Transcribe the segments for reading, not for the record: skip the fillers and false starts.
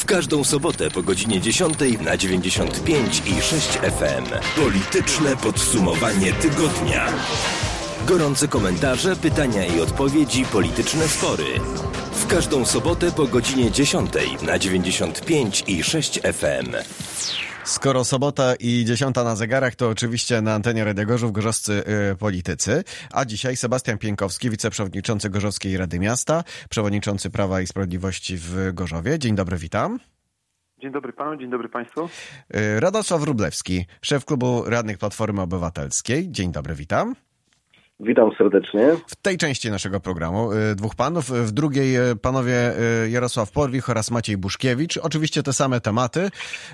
W każdą sobotę po godzinie 10 na 95 i 6 FM. Polityczne podsumowanie tygodnia. Gorące komentarze, pytania i odpowiedzi, polityczne spory. W każdą sobotę po godzinie 10 na 95 i 6 FM. Skoro sobota i 10 na zegarach, to oczywiście na antenie Radia Gorzów gorzowscy politycy, a dzisiaj Sebastian Pieńkowski, wiceprzewodniczący Gorzowskiej Rady Miasta, przewodniczący Prawa i Sprawiedliwości w Gorzowie. Dzień dobry, witam. Dzień dobry panu, dzień dobry państwu. Radosław Wróblewski, szef klubu radnych Platformy Obywatelskiej. Dzień dobry, witam. Witam serdecznie. W tej części naszego programu dwóch panów, w drugiej panowie Jarosław Porwich oraz Maciej Buszkiewicz. Oczywiście te same tematy,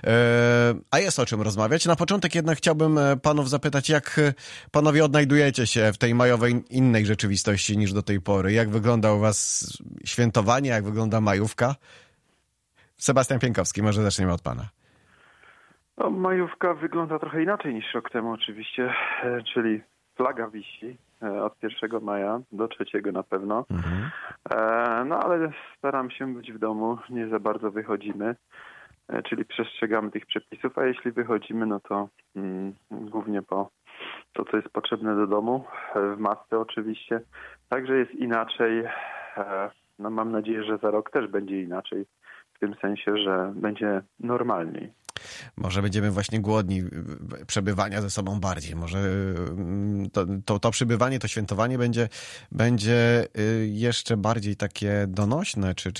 a jest o czym rozmawiać. Na początek jednak chciałbym panów zapytać, jak panowie odnajdujecie się w tej majowej innej rzeczywistości niż do tej pory? Jak wygląda u was świętowanie, jak wygląda majówka? Sebastian Pieńkowski, może zaczniemy od pana. No, majówka wygląda trochę inaczej niż rok temu oczywiście, czyli flaga wisi od 1 maja do 3 na pewno. No ale staram się być w domu, nie za bardzo wychodzimy, czyli przestrzegamy tych przepisów, a jeśli wychodzimy, no to głównie po to, co jest potrzebne do domu, w masce oczywiście. Także jest inaczej. No mam nadzieję, że za rok też będzie inaczej, w tym sensie, że będzie normalniej. Może będziemy właśnie głodni przebywania ze sobą bardziej. Może to przebywanie, to świętowanie będzie jeszcze bardziej takie donośne, czy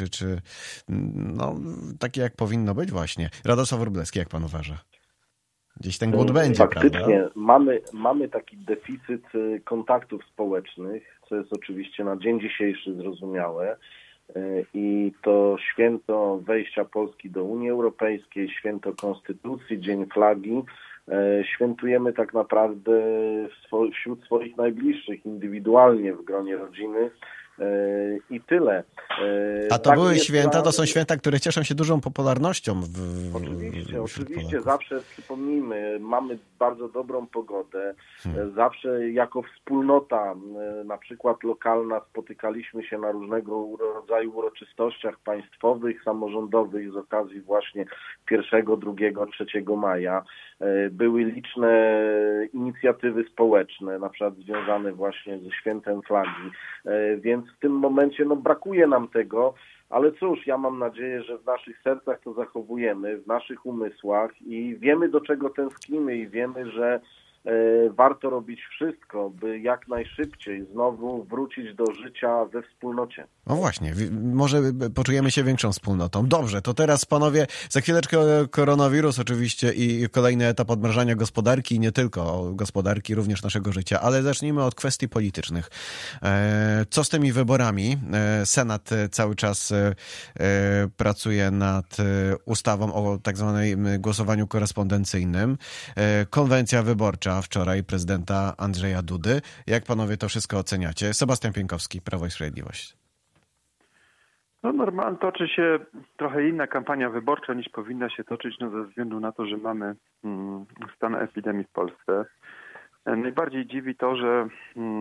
no, takie jak powinno być właśnie. Radosław Wróblewski, jak pan uważa? Gdzieś ten głód będzie, faktycznie, prawda? mamy taki deficyt kontaktów społecznych, co jest oczywiście na dzień dzisiejszy zrozumiałe. I to święto wejścia Polski do Unii Europejskiej, święto Konstytucji, Dzień Flagi, świętujemy tak naprawdę wśród swoich najbliższych, indywidualnie w gronie rodziny i tyle. A to były święta, to są święta, które cieszą się dużą popularnością. Oczywiście, zawsze przypomnijmy, mamy bardzo dobrą pogodę, zawsze jako wspólnota, na przykład lokalna, spotykaliśmy się na różnego rodzaju uroczystościach państwowych, samorządowych z okazji właśnie 1, 2, 3 maja. Były liczne inicjatywy społeczne, na przykład związane właśnie ze świętem flagi, więc w tym momencie brakuje nam tego, ale cóż, ja mam nadzieję, że w naszych sercach to zachowujemy, w naszych umysłach i wiemy, do czego tęsknimy i wiemy, że warto robić wszystko, by jak najszybciej znowu wrócić do życia we wspólnocie. No właśnie, może poczujemy się większą wspólnotą. Dobrze, to teraz panowie, za chwileczkę koronawirus oczywiście i kolejny etap odmrażania gospodarki i nie tylko gospodarki, również naszego życia, ale zacznijmy od kwestii politycznych. Co z tymi wyborami? Senat cały czas pracuje nad ustawą o tak zwanym głosowaniu korespondencyjnym. Konwencja wyborcza wczoraj prezydenta Andrzeja Dudy. Jak panowie to wszystko oceniacie? Sebastian Pieńkowski, Prawo i Sprawiedliwość. No normalnie toczy się trochę inna kampania wyborcza niż powinna się toczyć, ze względu na to, że mamy stan epidemii w Polsce. Najbardziej dziwi to, że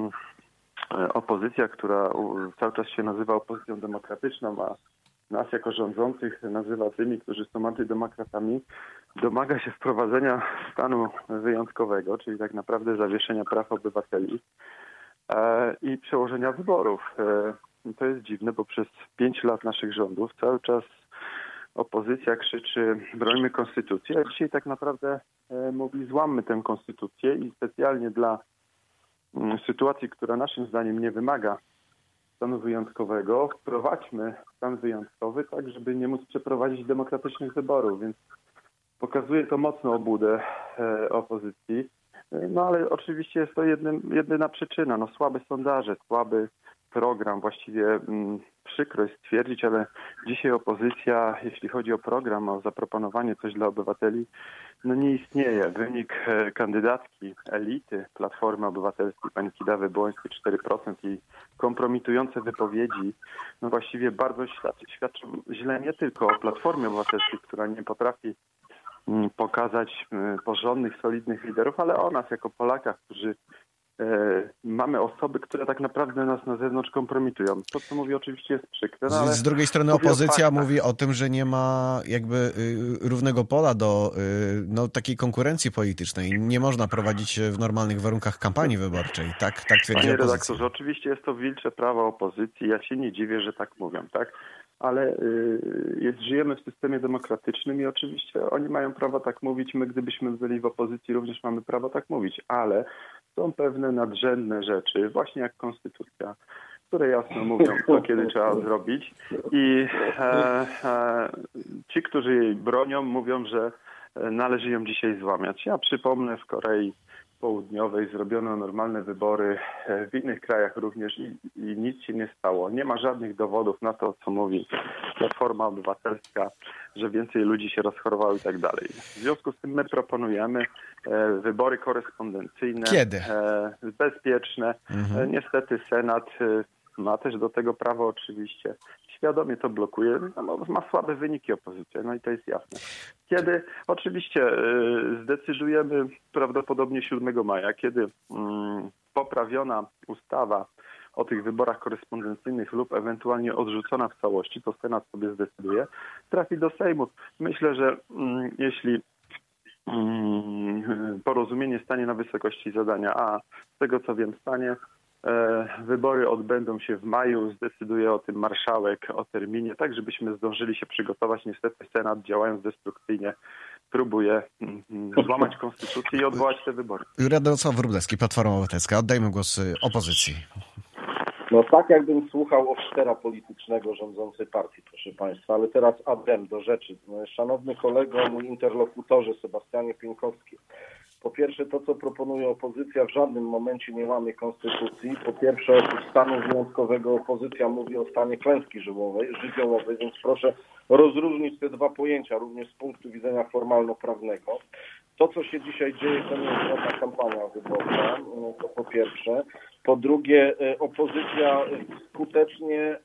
opozycja, która cały czas się nazywa opozycją demokratyczną, a nas jako rządzących nazywa tymi, którzy są antydemokratami, domaga się wprowadzenia stanu wyjątkowego, czyli tak naprawdę zawieszenia praw obywateli i przełożenia wyborów. To jest dziwne, bo przez 5 lat naszych rządów cały czas opozycja krzyczy: brońmy konstytucję, a dzisiaj tak naprawdę mówi: złammy tę konstytucję i specjalnie dla sytuacji, która naszym zdaniem nie wymaga stanu wyjątkowego, wprowadźmy stan wyjątkowy tak, żeby nie móc przeprowadzić demokratycznych wyborów, więc pokazuje to mocną obłudę opozycji. No ale oczywiście jest to jedyna przyczyna. Słabe sondaże, słaby program, właściwie przykro jest stwierdzić, ale dzisiaj opozycja, jeśli chodzi o program, o zaproponowanie coś dla obywateli, nie istnieje. Wynik kandydatki elity Platformy Obywatelskiej, pani Kidawy Błońskiej, 4% i kompromitujące wypowiedzi, właściwie bardzo świadczą źle nie tylko o Platformie Obywatelskiej, która nie potrafi pokazać porządnych, solidnych liderów, ale o nas jako Polakach, którzy mamy osoby, które tak naprawdę nas na zewnątrz kompromitują. To, co mówię, oczywiście jest przykre. No ale z drugiej strony opozycja mówi o tym, że nie ma jakby równego pola do takiej konkurencji politycznej. Nie można prowadzić w normalnych warunkach kampanii wyborczej. Tak twierdzi Panie opozycja. redaktorze, oczywiście jest to wilcze prawo opozycji. Ja się nie dziwię, że tak mówią, tak? Ale żyjemy w systemie demokratycznym i oczywiście oni mają prawo tak mówić. My, gdybyśmy byli w opozycji, również mamy prawo tak mówić, ale są pewne nadrzędne rzeczy, właśnie jak konstytucja, które jasno mówią, co kiedy trzeba zrobić. I ci, którzy jej bronią, mówią, że należy ją dzisiaj złamać. Ja przypomnę, w Korei Południowej zrobiono normalne wybory, w innych krajach również i nic się nie stało. Nie ma żadnych dowodów na to, co mówi Platforma Obywatelska, że więcej ludzi się rozchorowało i tak dalej. W związku z tym my proponujemy wybory korespondencyjne. Kiedy? Bezpieczne. Niestety Senat ma też do tego prawo oczywiście. Świadomie to blokuje. Ma słabe wyniki opozycja, no i to jest jasne. Kiedy oczywiście zdecydujemy prawdopodobnie 7 maja, kiedy poprawiona ustawa o tych wyborach korespondencyjnych lub ewentualnie odrzucona w całości, to Senat sobie zdecyduje, trafi do Sejmu. Myślę, że jeśli porozumienie stanie na wysokości zadania, a z tego co wiem stanie, wybory odbędą się w maju, zdecyduje o tym marszałek, o terminie, tak żebyśmy zdążyli się przygotować. Niestety Senat, działając destrukcyjnie, próbuje złamać konstytucję i odwołać te wybory. Radosław Wróblewski, Platforma Obywatelska. Oddajmy głos opozycji. No tak jakbym słuchał oficera politycznego rządzącej partii, proszę Państwa, ale teraz adem do rzeczy. Szanowny kolego, mój interlokutorze Sebastianie Pieńkowski. Po pierwsze, to co proponuje opozycja w żadnym momencie nie łamie konstytucji. Po pierwsze, oprócz stanu wyjątkowego opozycja mówi o stanie klęski żywiołowej, więc proszę rozróżnić te dwa pojęcia również z punktu widzenia formalno-prawnego. To, co się dzisiaj dzieje, to nie jest żadna kampania wyborcza, to po pierwsze. Po drugie, opozycja skutecznie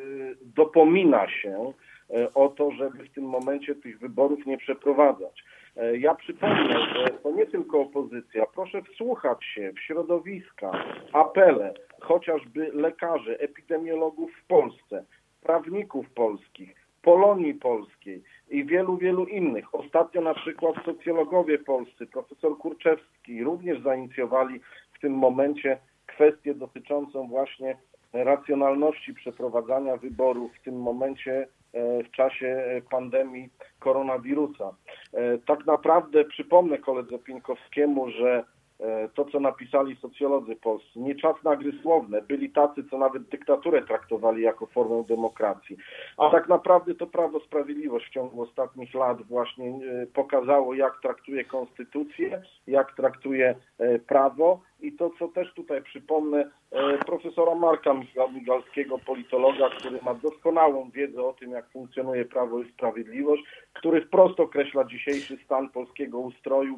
dopomina się o to, żeby w tym momencie tych wyborów nie przeprowadzać. Ja przypomnę, że to nie tylko opozycja. Proszę wsłuchać się w środowiska, apele chociażby lekarzy, epidemiologów w Polsce, prawników polskich, Polonii Polskiej i wielu, wielu innych. Ostatnio na przykład socjologowie polscy, profesor Kurczewski, również zainicjowali w tym momencie kwestię dotyczącą właśnie racjonalności przeprowadzania wyborów w tym momencie w czasie pandemii koronawirusa. Tak naprawdę przypomnę koledze Pieńkowskiemu, że to, co napisali socjolodzy polscy, nie czas na gry słowne. Byli tacy, co nawet dyktaturę traktowali jako formę demokracji. A tak naprawdę to Prawo i Sprawiedliwość w ciągu ostatnich lat właśnie pokazało, jak traktuje konstytucję, jak traktuje prawo. I to, co też tutaj przypomnę, profesora Marka Migalskiego, politologa, który ma doskonałą wiedzę o tym, jak funkcjonuje Prawo i Sprawiedliwość, który wprost określa dzisiejszy stan polskiego ustroju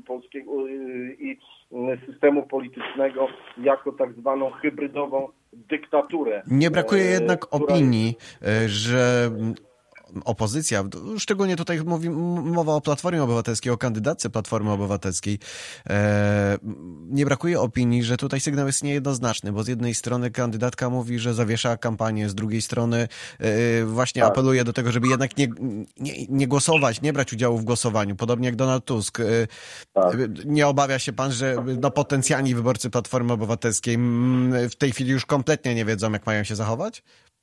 i systemu politycznego jako tak zwaną hybrydową dyktaturę. Nie brakuje jednak opinii, że opozycja, szczególnie tutaj mowa o Platformie Obywatelskiej, o kandydatce Platformy Obywatelskiej, nie brakuje opinii, że tutaj sygnał jest niejednoznaczny, bo z jednej strony kandydatka mówi, że zawiesza kampanię, z drugiej strony właśnie apeluje do tego, żeby jednak nie głosować, nie brać udziału w głosowaniu, podobnie jak Donald Tusk. Nie obawia się pan, że potencjalni wyborcy Platformy Obywatelskiej w tej chwili już kompletnie nie wiedzą, jak mają się zachować?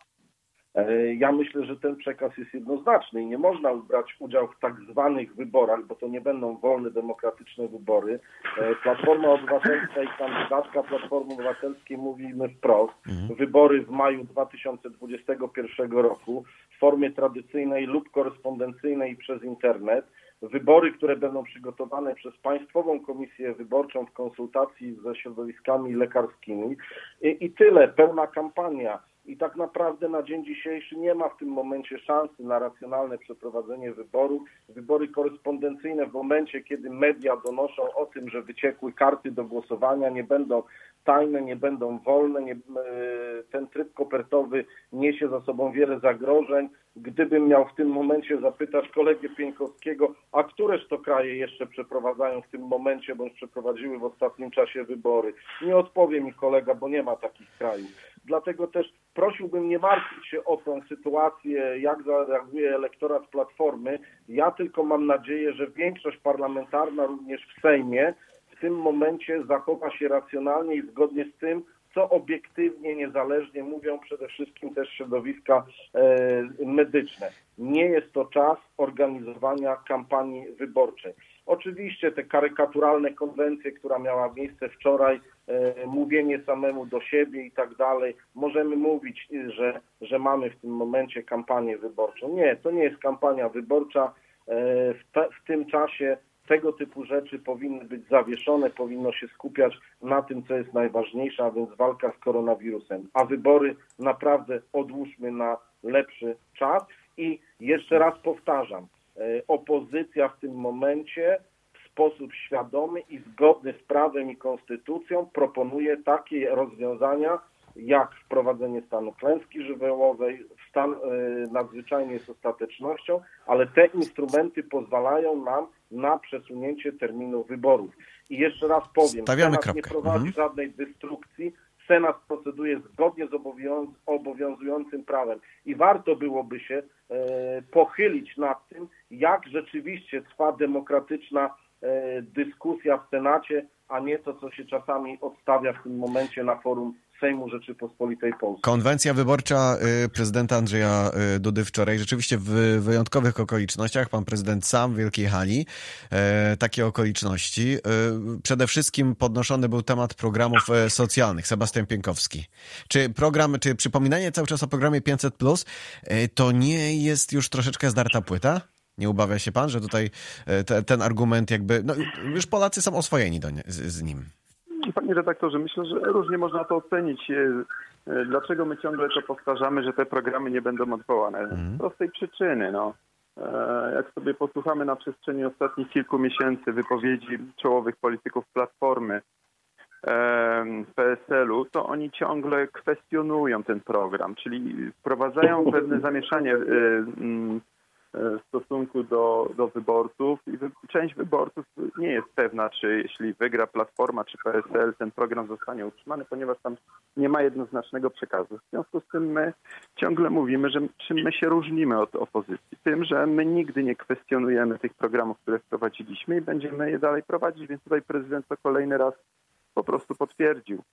Ja myślę, że ten przekaz jest jednoznaczny i nie można brać udziału w tak zwanych wyborach, bo to nie będą wolne, demokratyczne wybory. Platforma Obywatelska i kandydatka Platformy Obywatelskiej mówimy wprost. Wybory w maju 2021 roku w formie tradycyjnej lub korespondencyjnej przez internet. Wybory, które będą przygotowane przez Państwową Komisję Wyborczą w konsultacji ze środowiskami lekarskimi. I tyle, pełna kampania. I tak naprawdę na dzień dzisiejszy nie ma w tym momencie szansy na racjonalne przeprowadzenie wyborów. Wybory korespondencyjne w momencie, kiedy media donoszą o tym, że wyciekły karty do głosowania, nie będą tajne, nie będą wolne. Ten tryb kopertowy niesie za sobą wiele zagrożeń. gdybym miał w tym momencie zapytać kolegę Pieńkowskiego, a któreż to kraje jeszcze przeprowadzają w tym momencie, bądź przeprowadziły w ostatnim czasie wybory. Nie odpowie mi kolega, bo nie ma takich krajów. Dlatego też prosiłbym nie martwić się o tą sytuację, jak zareaguje elektorat Platformy. Ja tylko mam nadzieję, że większość parlamentarna również w Sejmie w tym momencie zachowa się racjonalnie i zgodnie z tym, co obiektywnie, niezależnie mówią przede wszystkim też środowiska medyczne. Nie jest to czas organizowania kampanii wyborczej. Oczywiście te karykaturalne konwencje, która miała miejsce wczoraj, mówienie samemu do siebie i tak dalej, możemy mówić, że mamy w tym momencie kampanię wyborczą. Nie, to nie jest kampania wyborcza. W tym czasie tego typu rzeczy powinny być zawieszone, powinno się skupiać na tym, co jest najważniejsze, a więc walka z koronawirusem. A wybory naprawdę odłóżmy na lepszy czas. I jeszcze raz powtarzam, opozycja w tym momencie w sposób świadomy i zgodny z prawem i konstytucją proponuje takie rozwiązania, jak wprowadzenie stanu klęski żywiołowej, stan nadzwyczajny z ostatecznością, ale te instrumenty pozwalają nam na przesunięcie terminu wyborów. I jeszcze raz powiem, Senat nie prowadzi żadnej destrukcji, Senat proceduje zgodnie z obowiązującym prawem i warto byłoby się pochylić nad tym, jak rzeczywiście trwa demokratyczna dyskusja w Senacie, a nie to, co się czasami odstawia w tym momencie na forum Sejmu Rzeczypospolitej Polskiej. Konwencja wyborcza prezydenta Andrzeja Dudy wczoraj, rzeczywiście w wyjątkowych okolicznościach, pan prezydent sam w wielkiej hali, takie okoliczności. Przede wszystkim podnoszony był temat programów socjalnych. Sebastian Pieńkowski. Czy przypominanie cały czas o programie 500+, to nie jest już troszeczkę zdarta płyta? Nie obawia się pan, że tutaj ten argument jakby, no już Polacy są oswojeni z nim? Panie redaktorze, myślę, że różnie można to ocenić. Dlaczego my ciągle to powtarzamy, że te programy nie będą odwołane? Z prostej przyczyny. Jak sobie posłuchamy na przestrzeni ostatnich kilku miesięcy wypowiedzi czołowych polityków Platformy, PSL-u, to oni ciągle kwestionują ten program, czyli wprowadzają pewne zamieszanie w stosunku do wyborców i część wyborców nie jest pewna, czy jeśli wygra Platforma czy PSL, ten program zostanie utrzymany, ponieważ tam nie ma jednoznacznego przekazu. W związku z tym my ciągle mówimy, że czym my się różnimy od opozycji? Tym, że my nigdy nie kwestionujemy tych programów, które wprowadziliśmy i będziemy je dalej prowadzić, więc tutaj prezydent to kolejny raz po prostu potwierdził.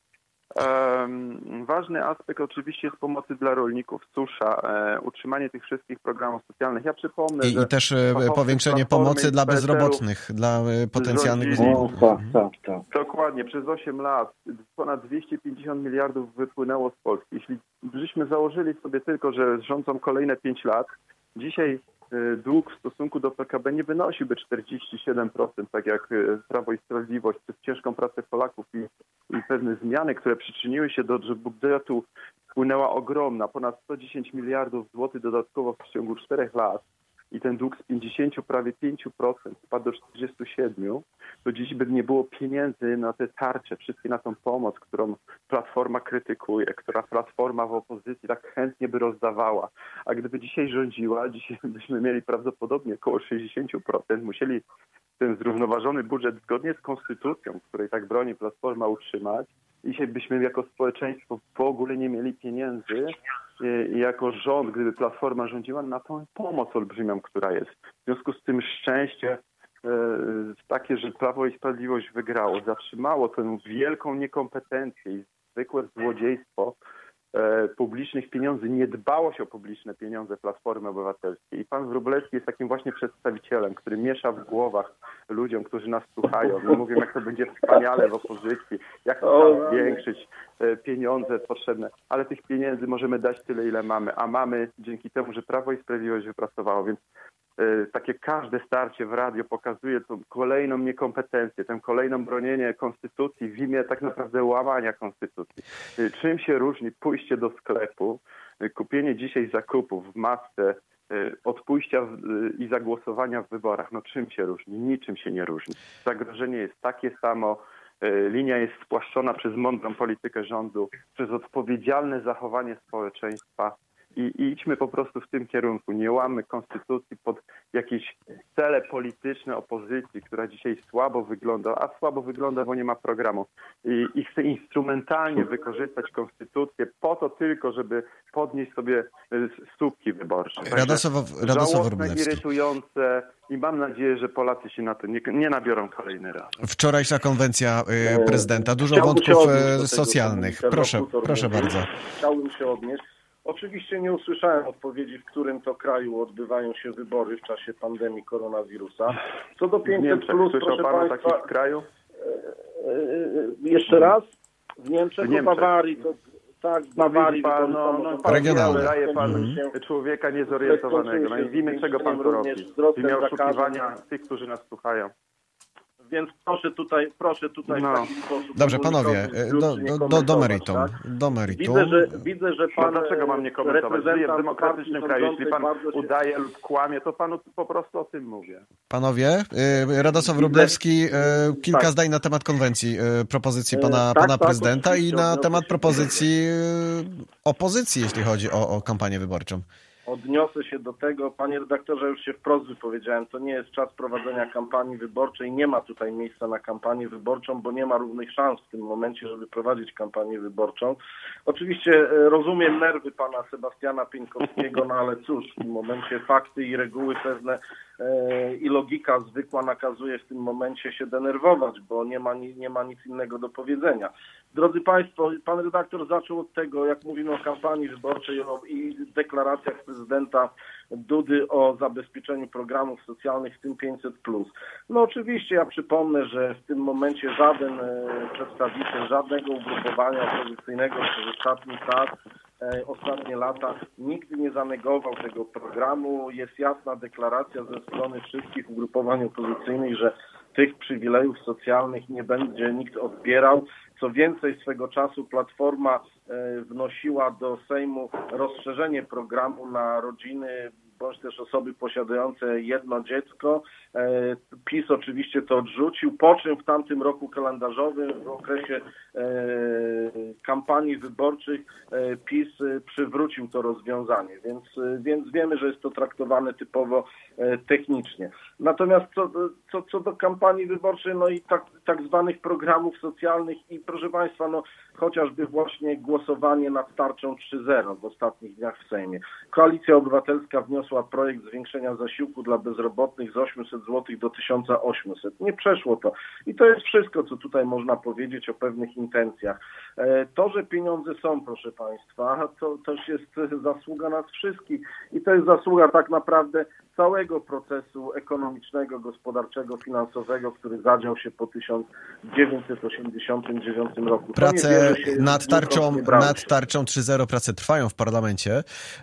Ważny aspekt oczywiście jest pomocy dla rolników, susza, utrzymanie tych wszystkich programów socjalnych. Ja przypomnę, I też powiększenie pomocy dla bezrobotnych, dla potencjalnych bezrobotnych. Tak. Dokładnie, przez 8 lat ponad 250 miliardów wypłynęło z Polski. Jeśli żeśmy założyli sobie tylko, że rządzą kolejne 5 lat, dzisiaj dług w stosunku do PKB nie wynosiłby 47%, tak jak Prawo i Sprawiedliwość przez ciężką pracę Polaków i pewne zmiany, które przyczyniły się do, że budżetu wpłynęła ogromna, ponad 110 miliardów złotych dodatkowo w ciągu 4 lat i ten dług z 50 prawie 5% spadł do 47%, to dziś by nie było pieniędzy na te tarcze, wszystkie na tą pomoc, którą Platforma krytykuje, która Platforma w opozycji tak chętnie by rozdawała. A gdyby dzisiaj rządziła, dzisiaj byśmy mieli prawdopodobnie około 60%, musieli ten zrównoważony budżet zgodnie z konstytucją, której tak broni Platforma, utrzymać. Dzisiaj byśmy jako społeczeństwo w ogóle nie mieli pieniędzy jako rząd, gdyby Platforma rządziła, na tą pomoc olbrzymią, która jest. W związku z tym szczęście takie, że Prawo i Sprawiedliwość wygrało, zatrzymało tę wielką niekompetencję i zwykłe złodziejstwo publicznych pieniędzy, nie dbało się o publiczne pieniądze Platformy Obywatelskiej. I pan Wróblewski jest takim właśnie przedstawicielem, który miesza w głowach ludziom, którzy nas słuchają i mówią, jak to będzie wspaniale w opozycji, jak to zwiększyć pieniądze potrzebne. Ale tych pieniędzy możemy dać tyle, ile mamy, a mamy dzięki temu, że Prawo i Sprawiedliwość wypracowało, więc takie każde starcie w radio pokazuje tą kolejną niekompetencję, tę kolejną bronienie konstytucji w imię tak naprawdę łamania konstytucji. Czym się różni pójście do sklepu, kupienie dzisiaj zakupów w masce od pójścia i zagłosowania w wyborach? No czym się różni? Niczym się nie różni. Zagrożenie jest takie samo. Linia jest spłaszczona przez mądrą politykę rządu, przez odpowiedzialne zachowanie społeczeństwa i idźmy po prostu w tym kierunku. Nie łammy konstytucji pod jakieś cele polityczne opozycji, która dzisiaj słabo wygląda, a słabo wygląda, bo nie ma programu. I chce instrumentalnie wykorzystać konstytucję po to tylko, żeby podnieść sobie słupki wyborcze. Radosław Żałosne, Wróblewski. irytujące i mam nadzieję, że Polacy się na to nie nabiorą kolejny raz. Wczorajsza konwencja prezydenta, dużo wątków socjalnych. Proszę bardzo. Chciałbym się odnieść. Oczywiście nie usłyszałem odpowiedzi, w którym to kraju odbywają się wybory w czasie pandemii koronawirusa. Co do 500+, słyszał pan o takich kraju? Jeszcze raz? W Niemczech, w Bawarii, to tak, w Bawarii. Regionalne. Daje pan człowieka niezorientowanego. No i wiemy, czego pan to robi. W imię oszukiwania tych, którzy nas słuchają. Więc proszę tutaj w taki sposób... Dobrze, panowie, do meritum. Tak? Do meritum. Widzę, że pan... No dlaczego mam nie komentować? Żyję w demokratycznym kraju. Jeśli pan udaje lub kłamie, to panu po prostu o tym mówię. Panowie, Radosław Wróblewski, kilka zdań na temat konwencji, propozycji pana prezydenta i na temat propozycji opozycji, jeśli chodzi o kampanię wyborczą. Odniosę się do tego. Panie redaktorze, już się wprost wypowiedziałem, to nie jest czas prowadzenia kampanii wyborczej. Nie ma tutaj miejsca na kampanię wyborczą, bo nie ma równych szans w tym momencie, żeby prowadzić kampanię wyborczą. Oczywiście rozumiem nerwy pana Sebastiana Pieńkowskiego, no ale cóż, w tym momencie fakty i reguły pewne i logika zwykła nakazuje w tym momencie się denerwować, bo nie ma nic innego do powiedzenia. Drodzy Państwo, pan redaktor zaczął od tego, jak mówimy o kampanii wyborczej i deklaracjach prezydenta Dudy o zabezpieczeniu programów socjalnych, w tym 500+. No oczywiście ja przypomnę, że w tym momencie żaden przedstawiciel żadnego ugrupowania opozycyjnego przez ostatnie lata nigdy nie zanegował tego programu. Jest jasna deklaracja ze strony wszystkich ugrupowań opozycyjnych, że tych przywilejów socjalnych nie będzie nikt odbierał. Co więcej, swego czasu Platforma wnosiła do Sejmu rozszerzenie programu na rodziny bądź też osoby posiadające jedno dziecko. PiS oczywiście to odrzucił, po czym w tamtym roku kalendarzowym, w okresie kampanii wyborczych PiS przywrócił to rozwiązanie, więc wiemy, że jest to traktowane typowo technicznie. Natomiast co do kampanii wyborczej, no i tak zwanych programów socjalnych i proszę Państwa, no chociażby właśnie głosowanie nad tarczą 3.0 w ostatnich dniach w Sejmie. Koalicja Obywatelska wniosła projekt zwiększenia zasiłku dla bezrobotnych z 800 zł do 1800. Nie przeszło to. I to jest wszystko, co tutaj można powiedzieć o pewnych intencjach. To, że pieniądze są, proszę Państwa, to też jest zasługa nas wszystkich i to jest zasługa tak naprawdę całego procesu ekonomicznego, gospodarczego, finansowego, który zadział się po 1989 roku. Prace nad tarczą 3.0 prace trwają w parlamencie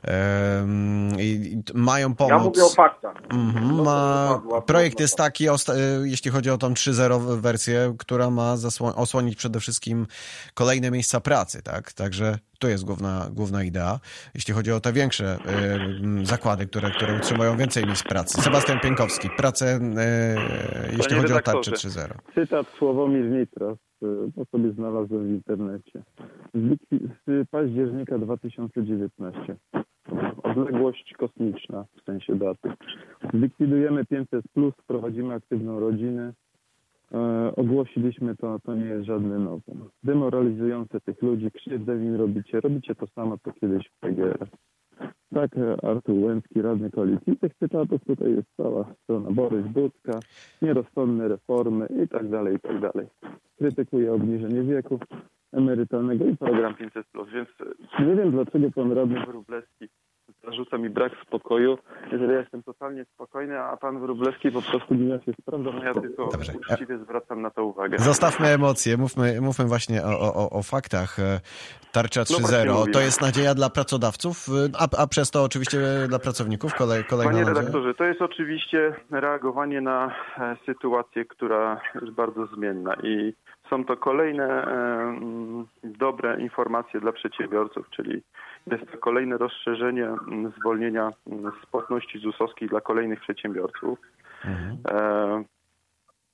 i mają pomóc. Ja mówię o faktach. Projekt jest taki, jeśli chodzi o tą 3.0 wersję, która ma osłonić przede wszystkim kolejne miejsca pracy, tak? Także to jest główna idea, jeśli chodzi o te większe zakłady, które utrzymują więcej miejsc pracy. Sebastian Pieńkowski, prace, jeśli chodzi o tarczę 3.0. Cytat Sławomir Nitras, to sobie znalazłem w internecie. Z października 2019. Odległość kosmiczna w sensie daty. Zlikwidujemy 500+, wprowadzimy aktywną rodzinę. Ogłosiliśmy to nie jest żadny nowum. Demoralizujące tych ludzi, krzywdę im robicie to samo, co kiedyś w PGR. Tak, Artur Łęcki, radny koalicji. Tych cytatów tutaj jest cała strona. Borys Budka, nierozsądne reformy i tak dalej, i tak dalej. Krytykuje obniżenie wieku emerytalnego i program 500+. Więc nie wiem, dlaczego pan radny Wróblewski zarzuca mi brak spokoju, jeżeli ja jestem totalnie spokojny, a pan Wróblewski po prostu mija się sprawdza, no ja tylko uczciwie zwracam na to uwagę. Zostawmy emocje, mówmy właśnie o faktach. Tarcza 3.0 to jest nadzieja dla pracodawców, a przez to oczywiście dla pracowników kolejna Panie nadzieja. redaktorze, to jest oczywiście reagowanie na sytuację, która jest bardzo zmienna i są to kolejne dobre informacje dla przedsiębiorców, czyli jest to kolejne rozszerzenie zwolnienia z płatności ZUS-owskiej dla kolejnych przedsiębiorców.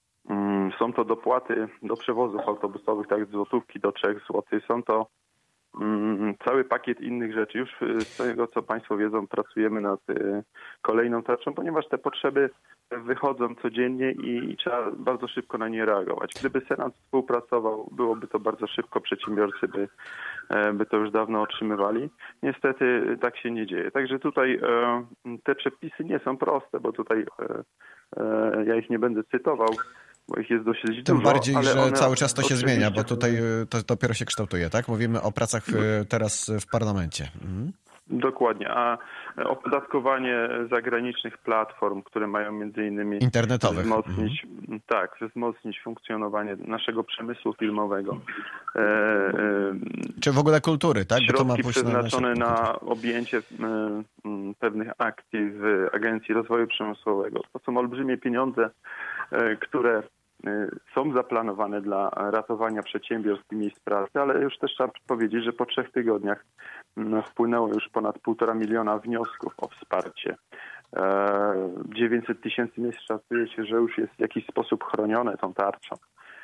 Są to dopłaty do przewozów autobusowych, tak z złotówki do 3 zł. Są to cały pakiet innych rzeczy. Już z tego, co Państwo wiedzą, pracujemy nad kolejną tarczą, ponieważ te potrzeby wychodzą codziennie i trzeba bardzo szybko na nie reagować. Gdyby Senat współpracował, byłoby to bardzo szybko, przedsiębiorcy by to już dawno otrzymywali. Niestety tak się nie dzieje. Także tutaj te przepisy nie są proste, bo tutaj ja ich nie będę cytował, bo ich jest dosyć dużo. Tym bardziej, ale że cały czas to się oczywiście zmienia, bo tutaj to dopiero się kształtuje, tak? Mówimy o pracach teraz w parlamencie. Dokładnie, a opodatkowanie zagranicznych platform, które mają między innymi internetowych wzmocnić funkcjonowanie naszego przemysłu filmowego. Czy w ogóle kultury, tak? Środki Bo to ma pójść przeznaczone na objęcie pewnych akcji w Agencji Rozwoju Przemysłowego. To są olbrzymie pieniądze, które są zaplanowane dla ratowania przedsiębiorstw i miejsc pracy, ale już też trzeba powiedzieć, że po 3 tygodniach wpłynęło już ponad 1,5 miliona wniosków o wsparcie. 900 000 miejsc szacuje się, że już jest w jakiś sposób chronione tą tarczą.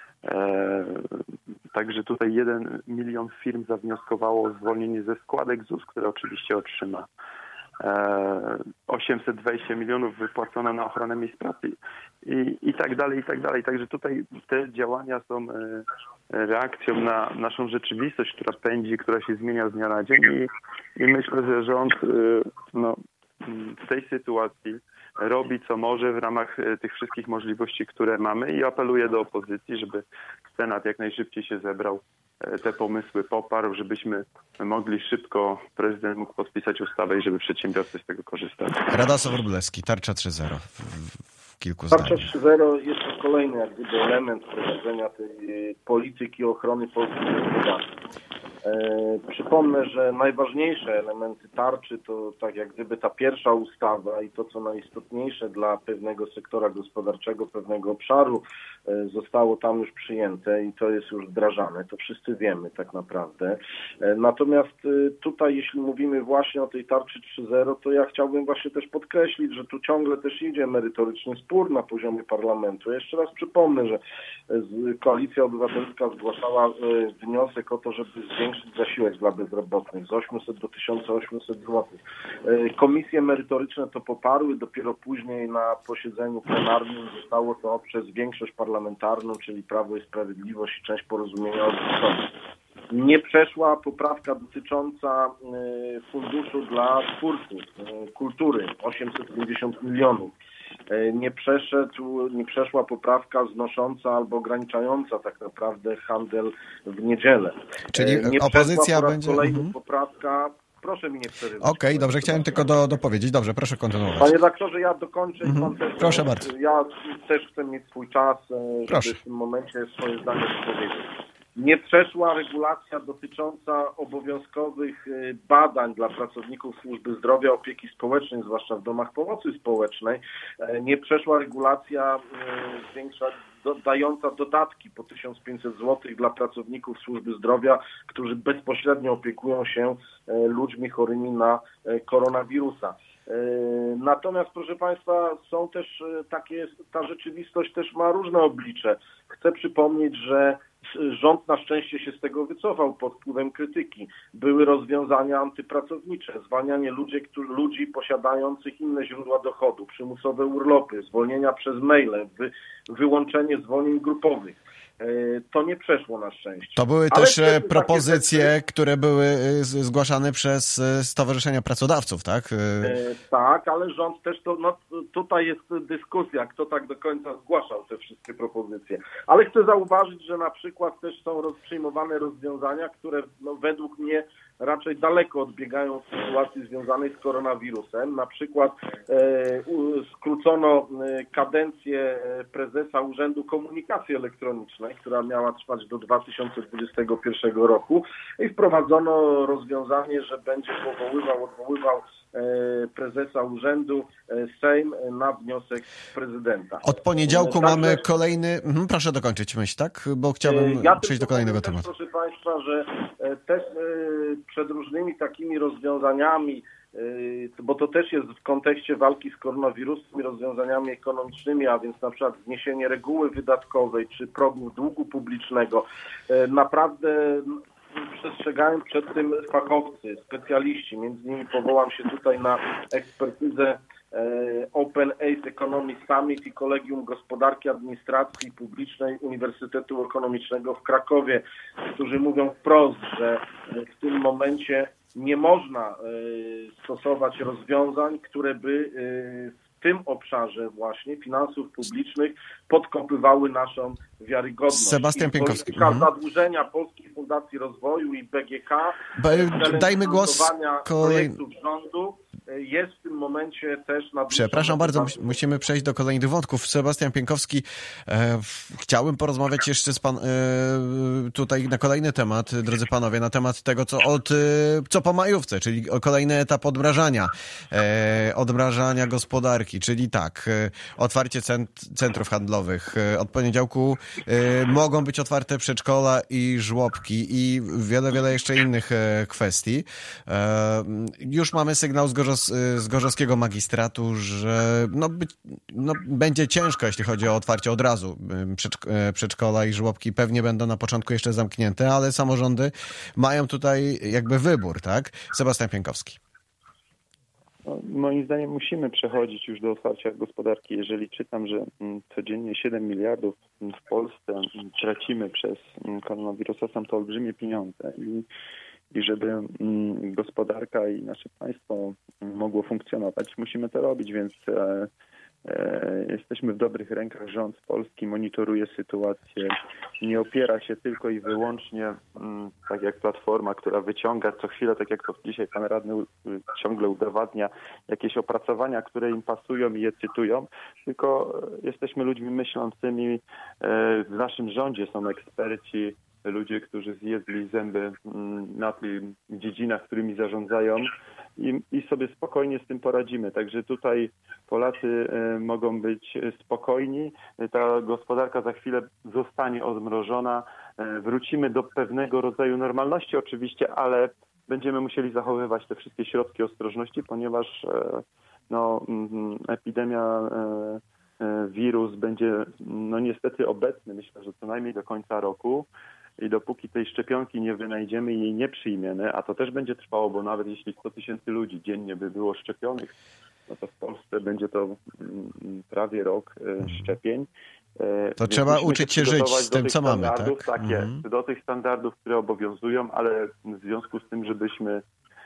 Także tutaj 1 milion firm zawnioskowało o zwolnienie ze składek ZUS, które oczywiście otrzyma. 820 milionów wypłacono na ochronę miejsc pracy i tak dalej, i tak dalej. Także tutaj te działania są reakcją na naszą rzeczywistość, która pędzi, która się zmienia z dnia na dzień i myślę, że rząd w tej sytuacji robi co może w ramach tych wszystkich możliwości, które mamy i apeluje do opozycji, żeby Senat jak najszybciej się zebrał, te pomysły poparł, żebyśmy mogli szybko, prezydent mógł podpisać ustawę i żeby przedsiębiorcy z tego korzystali. Radosław Wróblewski, tarcza 3.0. W kilku Tarcza zdaniach. 3.0 jest to kolejny jak gdyby element prowadzenia tej polityki ochrony polskiej gospodarki. Przypomnę, że najważniejsze elementy tarczy to tak jak gdyby ta pierwsza ustawa i to, co najistotniejsze dla pewnego sektora gospodarczego, pewnego obszaru zostało tam już przyjęte i to jest już wdrażane. To wszyscy wiemy tak naprawdę. Natomiast tutaj, jeśli mówimy właśnie o tej tarczy 3.0, to ja chciałbym właśnie też podkreślić, że tu ciągle też idzie merytoryczny spór na poziomie parlamentu. Jeszcze raz przypomnę, że Koalicja Obywatelska zgłaszała wniosek o to, żeby zwiększyć zasiłek dla bezrobotnych z 800 do 1800 zł. Komisje merytoryczne to poparły, dopiero później na posiedzeniu plenarnym zostało to przez większość parlamentarną, czyli Prawo i Sprawiedliwość i część Porozumienia odrzucone. Nie przeszła poprawka dotycząca funduszu dla twórców kultury 850 milionów. Nie przeszła poprawka znosząca albo ograniczająca tak naprawdę handel w niedzielę. Czyli nie opozycja będzie... poprawka. Proszę mi nie przerywać. Okej, dobrze, chciałem tylko dopowiedzieć. Dobrze, proszę kontynuować. Panie redaktorze, ja dokończę i pan też. Proszę bardzo. Ja też chcę mieć swój czas, Proszę. żeby w tym momencie swoje zdanie powiedzieć. Nie przeszła regulacja dotycząca obowiązkowych badań dla pracowników służby zdrowia, opieki społecznej, zwłaszcza w domach pomocy społecznej. Nie przeszła regulacja dająca dodatki po 1500 zł dla pracowników służby zdrowia, którzy bezpośrednio opiekują się ludźmi chorymi na koronawirusa. Natomiast, proszę Państwa, są też ta rzeczywistość też ma różne oblicze. Chcę przypomnieć, że rząd na szczęście się z tego wycofał pod wpływem krytyki. Były rozwiązania antypracownicze, zwalnianie ludzi posiadających inne źródła dochodu, przymusowe urlopy, zwolnienia przez maile, wyłączenie zwolnień grupowych. To nie przeszło na szczęście. To były też propozycje, które były zgłaszane przez Stowarzyszenia Pracodawców, tak? Tak, ale rząd też tutaj jest dyskusja, kto tak do końca zgłaszał te wszystkie propozycje. Ale chcę zauważyć, że na przykład też są przyjmowane rozwiązania, które według mnie raczej daleko odbiegają od sytuacji związanej z koronawirusem. Na przykład skrócono kadencję prezesa Urzędu Komunikacji Elektronicznej, która miała trwać do 2021 roku i wprowadzono rozwiązanie, że będzie odwoływał prezesa urzędu Sejm na wniosek prezydenta. Od poniedziałku mamy kolejny... Proszę dokończyć myśl, tak? Bo chciałbym przejść do kolejnego tematu. Proszę Państwa, że też przed różnymi takimi rozwiązaniami, bo to też jest w kontekście walki z koronawirusem i rozwiązaniami ekonomicznymi, a więc na przykład zniesienie reguły wydatkowej czy progów długu publicznego. Naprawdę przestrzegają przed tym fachowcy, specjaliści. Między innymi powołam się tutaj na ekspertyzę Open Ace Economy Summit i Kolegium Gospodarki Administracji Publicznej Uniwersytetu Ekonomicznego w Krakowie, którzy mówią wprost, że w tym momencie nie można stosować rozwiązań, które by w tym obszarze właśnie finansów publicznych podkopywały naszą wiarygodność. Sebastian Pienkowski. Zadłużenia Polskiej Fundacji Rozwoju i BGK, dajmy głos projektów rządu jest w tym momencie też na... Przepraszam bardzo, musimy przejść do kolejnych wątków. Sebastian Pienkowski, chciałbym porozmawiać jeszcze z tutaj na kolejny temat, drodzy panowie, na temat tego, co po majówce, czyli kolejny etap odmrażania gospodarki, czyli tak, otwarcie centrów handlowych. Od poniedziałku mogą być otwarte przedszkola i żłobki i wiele jeszcze innych kwestii. Już mamy sygnał z Gorzowskiego Magistratu, że będzie ciężko, jeśli chodzi o otwarcie od razu. Przedszkola i żłobki pewnie będą na początku jeszcze zamknięte, ale samorządy mają tutaj jakby wybór, tak? Sebastian Pienkowski. Moim zdaniem musimy przechodzić już do otwarcia gospodarki. Jeżeli czytam, że codziennie 7 miliardów w Polsce tracimy przez koronawirusa, są to olbrzymie pieniądze. I żeby gospodarka i nasze państwo mogło funkcjonować, musimy to robić, więc jesteśmy w dobrych rękach. Rząd polski monitoruje sytuację, nie opiera się tylko i wyłącznie, tak jak Platforma, która wyciąga co chwilę, tak jak to dzisiaj pan radny ciągle udowadnia, jakieś opracowania, które im pasują i je cytują, tylko jesteśmy ludźmi myślącymi. W naszym rządzie są eksperci, ludzie, którzy zjedli zęby na tych dziedzinach, którymi zarządzają i sobie spokojnie z tym poradzimy. Także tutaj Polacy mogą być spokojni. Ta gospodarka za chwilę zostanie odmrożona. Wrócimy do pewnego rodzaju normalności oczywiście, ale będziemy musieli zachowywać te wszystkie środki ostrożności, ponieważ epidemia, wirus będzie niestety obecny, myślę, że co najmniej do końca roku. I dopóki tej szczepionki nie wynajdziemy i jej nie przyjmiemy, a to też będzie trwało, bo nawet jeśli 100 000 ludzi dziennie by było szczepionych, no to w Polsce będzie to prawie rok szczepień. To trzeba uczyć się żyć z tym, co mamy, tak? Tak jest, do tych standardów, które obowiązują, ale w związku z tym, żebyśmy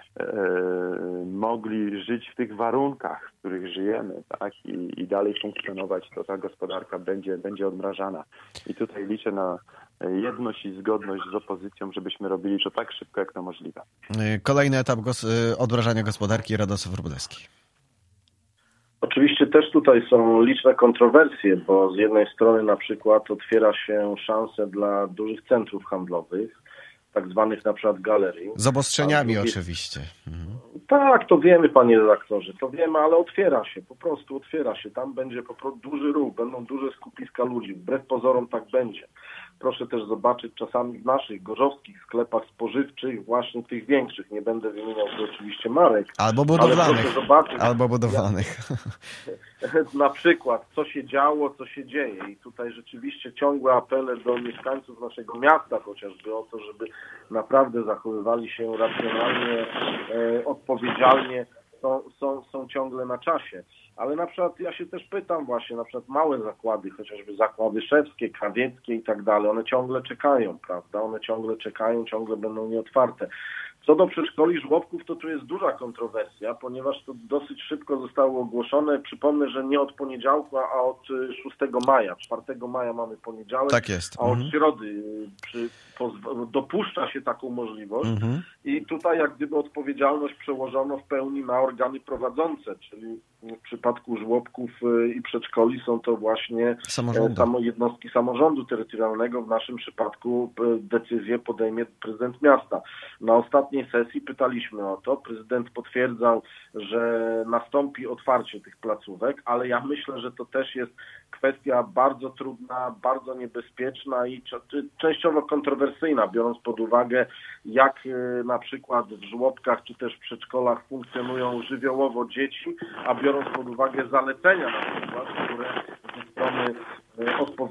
mogli żyć w tych warunkach, w których żyjemy, tak, i dalej funkcjonować, to ta gospodarka będzie odmrażana. I tutaj liczę na jedność i zgodność z opozycją, żebyśmy robili to tak szybko, jak to możliwe. Kolejny etap odmrażania gospodarki, Radosław Wróblewski. Oczywiście też tutaj są liczne kontrowersje, bo z jednej strony na przykład otwiera się szanse dla dużych centrów handlowych, tak zwanych na przykład galerii. Z obostrzeniami oczywiście. Tak, to wiemy, panie redaktorze, to wiemy, ale otwiera się, po prostu otwiera się. Tam będzie po prostu duży ruch, będą duże skupiska ludzi. Wbrew pozorom tak będzie. Proszę też zobaczyć czasami w naszych gorzowskich sklepach spożywczych, właśnie tych większych, nie będę wymieniał tu oczywiście marek. Albo budowlanych. Albo budowlanych. Na przykład, co się działo, co się dzieje. I tutaj rzeczywiście ciągłe apele do mieszkańców naszego miasta chociażby o to, żeby naprawdę zachowywali się racjonalnie, odpowiedzialnie, są ciągle na czasie. Ale na przykład ja się też pytam właśnie, na przykład małe zakłady, chociażby zakłady szewskie, krawieckie i tak dalej, one ciągle czekają, prawda? One ciągle czekają, ciągle będą nieotwarte. Co do przedszkoli, żłobków, to tu jest duża kontrowersja, ponieważ to dosyć szybko zostało ogłoszone. Przypomnę, że nie od poniedziałku, a od 6 maja. 4 maja mamy poniedziałek, tak jest. A od środy dopuszcza się taką możliwość. I tutaj jak gdyby odpowiedzialność przełożono w pełni na organy prowadzące, czyli w przypadku żłobków i przedszkoli są to właśnie jednostki samorządu terytorialnego. W naszym przypadku decyzję podejmie prezydent miasta. Na ostatniej sesji pytaliśmy o to. Prezydent potwierdzał, że nastąpi otwarcie tych placówek, ale ja myślę, że to też jest kwestia bardzo trudna, bardzo niebezpieczna i częściowo kontrowersyjna, biorąc pod uwagę, jak na przykład w żłobkach czy też w przedszkolach funkcjonują żywiołowo dzieci, a biorąc pod uwagę zalecenia na przykład, które ze strony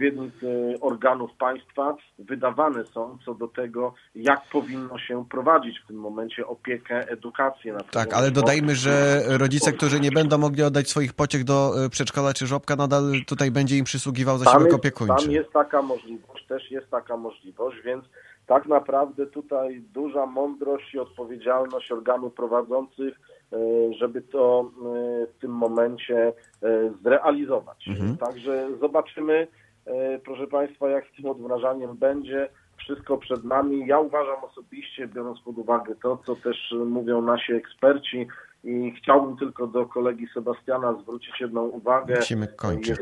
odpowiednich organów państwa wydawane są co do tego, jak powinno się prowadzić w tym momencie opiekę, edukację. Tak, ale dodajmy, że rodzice, którzy nie będą mogli oddać swoich pociech do przedszkola czy żłobka, nadal tutaj będzie im przysługiwał zasiłek opiekuńczy. Tam jest taka możliwość, też jest taka możliwość, więc tak naprawdę tutaj duża mądrość i odpowiedzialność organów prowadzących, żeby to w tym momencie zrealizować. Także zobaczymy, proszę Państwa, jak z tym odmrażaniem będzie. Wszystko przed nami. Ja uważam osobiście, biorąc pod uwagę to, co też mówią nasi eksperci, i chciałbym tylko do kolegi Sebastiana zwrócić jedną uwagę. Musimy kończyć.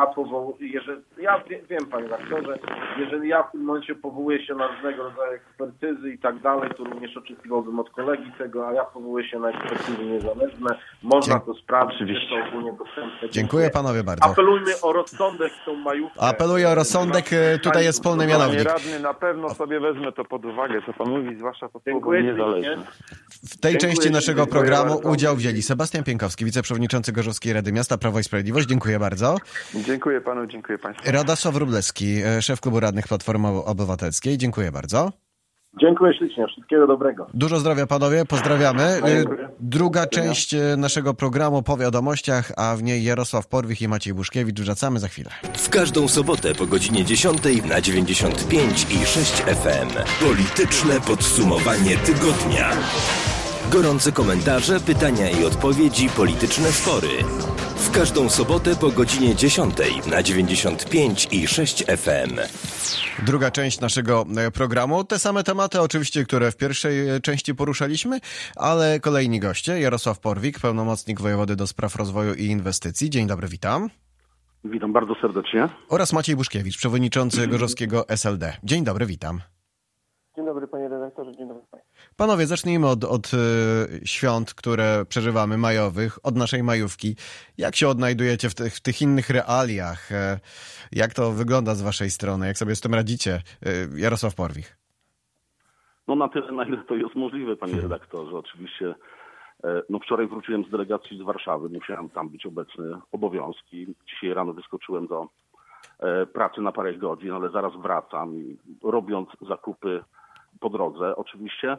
Wiem, panie redaktorze, jeżeli ja w tym momencie powołuję się na różnego rodzaju ekspertyzy i tak dalej, to również oczekiwałbym od kolegi tego, a ja powołuję się na ekspertyzy niezależne. Można to sprawdzić, jest to ogólnie dostępne. Dziękuję panowie bardzo. Apelujmy o rozsądek w tą majówkę. Apeluję o rozsądek, tutaj jest wspólny mianownik. Panie radny, na pewno sobie wezmę to pod uwagę, co pan mówi, zwłaszcza to słowo niezależne. W tej części naszego programu udział wzięli Sebastian Pienkowski, wiceprzewodniczący Gorzowskiej Rady Miasta Prawo i Sprawiedliwość. Dziękuję bardzo. Dziękuję panu, dziękuję państwu. Radosław Wróblewski, szef Klubu Radnych Platformy Obywatelskiej. Dziękuję bardzo. Dziękuję ślicznie, wszystkiego dobrego. Dużo zdrowia panowie, pozdrawiamy. Dziękuję. Druga część naszego programu po wiadomościach, a w niej Jarosław Porwich i Maciej Buszkiewicz. Wracamy za chwilę. W każdą sobotę po godzinie 10 na 95 i 6 FM. Polityczne podsumowanie tygodnia. Gorące komentarze, pytania i odpowiedzi, polityczne spory. W każdą sobotę po godzinie 10 na 95 i 6 FM. Druga część naszego programu. Te same tematy oczywiście, które w pierwszej części poruszaliśmy, ale kolejni goście. Jarosław Porwik, pełnomocnik wojewody do spraw rozwoju i inwestycji. Dzień dobry, witam. Witam bardzo serdecznie. Oraz Maciej Buszkiewicz, przewodniczący Gorzowskiego SLD. Dzień dobry, witam. Dzień dobry panie redaktorze, dzień dobry państwu. Panowie, zacznijmy od świąt, które przeżywamy, majowych, od naszej majówki. Jak się odnajdujecie w tych innych realiach? Jak to wygląda z waszej strony? Jak sobie z tym radzicie? Jarosław Porwich. No na tyle, na ile to jest możliwe, panie redaktorze. Oczywiście wczoraj wróciłem z delegacji z Warszawy, musiałem tam być obecny, obowiązki. Dzisiaj rano wyskoczyłem do pracy na parę godzin, ale zaraz wracam i robiąc zakupy po drodze oczywiście.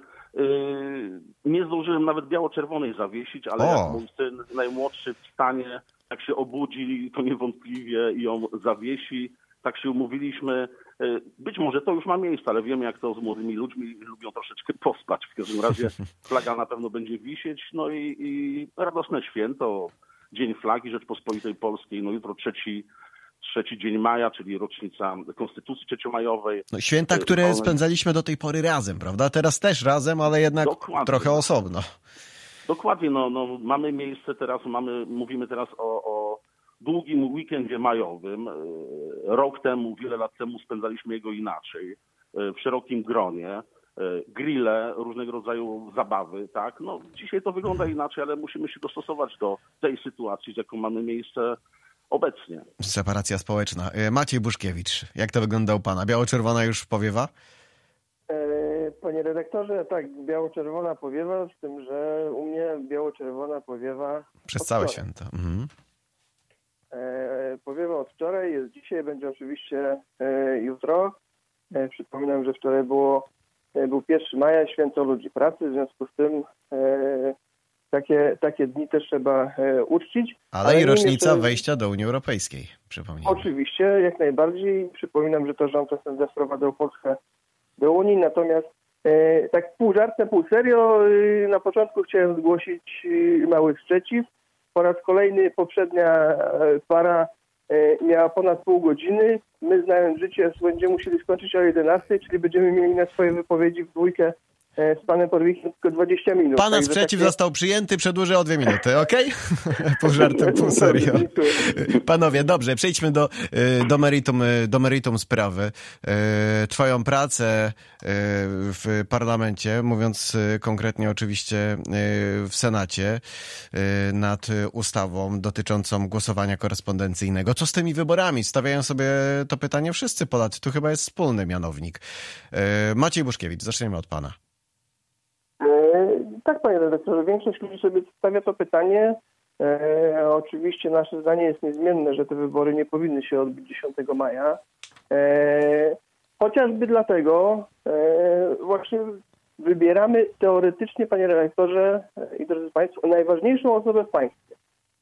Nie zdążyłem nawet biało-czerwonej zawiesić, ale jak mój syn najmłodszy wstanie, jak się obudzi, to niewątpliwie ją zawiesi. Tak się umówiliśmy. Być może to już ma miejsce, ale wiemy, jak to z młodymi ludźmi, lubią troszeczkę pospać. W każdym razie flaga na pewno będzie wisieć. No i radosne święto, Dzień Flagi Rzeczpospolitej Polskiej. No jutro trzeci dzień maja, czyli rocznica Konstytucji Trzeciomajowej. No, święta, które spędzaliśmy do tej pory razem, prawda? Teraz też razem, ale jednak trochę osobno. Dokładnie, mamy miejsce teraz, mówimy teraz o długim weekendzie majowym. Rok temu, wiele lat temu spędzaliśmy jego inaczej, w szerokim gronie. Grille, różnego rodzaju zabawy, tak? Dzisiaj to wygląda inaczej, ale musimy się dostosować do tej sytuacji, z jaką mamy miejsce obecnie. Separacja społeczna. Maciej Buszkiewicz, jak to wygląda u pana? Biało-czerwona już powiewa? Panie redaktorze, tak, biało-czerwona powiewa, z tym, że u mnie biało-czerwona powiewa przez całe święto. Powiewa od wczoraj, jest dzisiaj, będzie oczywiście jutro. Przypominam, że wczoraj był 1 maja, święto ludzi pracy, w związku z tym takie dni też trzeba uczcić. Ale i rocznica wejścia do Unii Europejskiej, przypomnijmy. Oczywiście, jak najbardziej. Przypominam, że to rząd SLD wprowadzał Polskę do Unii, natomiast tak pół żartem, pół serio, na początku chciałem zgłosić mały sprzeciw. Po raz kolejny poprzednia para miała ponad pół godziny. My, znając życie, będziemy musieli skończyć o 11, czyli będziemy mieli na swoje wypowiedzi w dwójkę z panem Porwichem tylko 20 minut. Pana sprzeciw został przyjęty, przedłużę o 2 minuty, okej? Pół żartem, pół serio. Panowie, dobrze, przejdźmy do meritum sprawy. Twoją pracę w parlamencie, mówiąc konkretnie oczywiście w Senacie, nad ustawą dotyczącą głosowania korespondencyjnego. Co z tymi wyborami? Stawiają sobie to pytanie wszyscy Polacy. Tu chyba jest wspólny mianownik. Maciej Buszkiewicz, zaczniemy od pana. Tak, panie redaktorze, większość ludzi sobie stawia to pytanie. Oczywiście nasze zdanie jest niezmienne, że te wybory nie powinny się odbyć 10 maja. Chociażby dlatego właśnie wybieramy teoretycznie, panie redaktorze i drodzy państwo, najważniejszą osobę w państwie.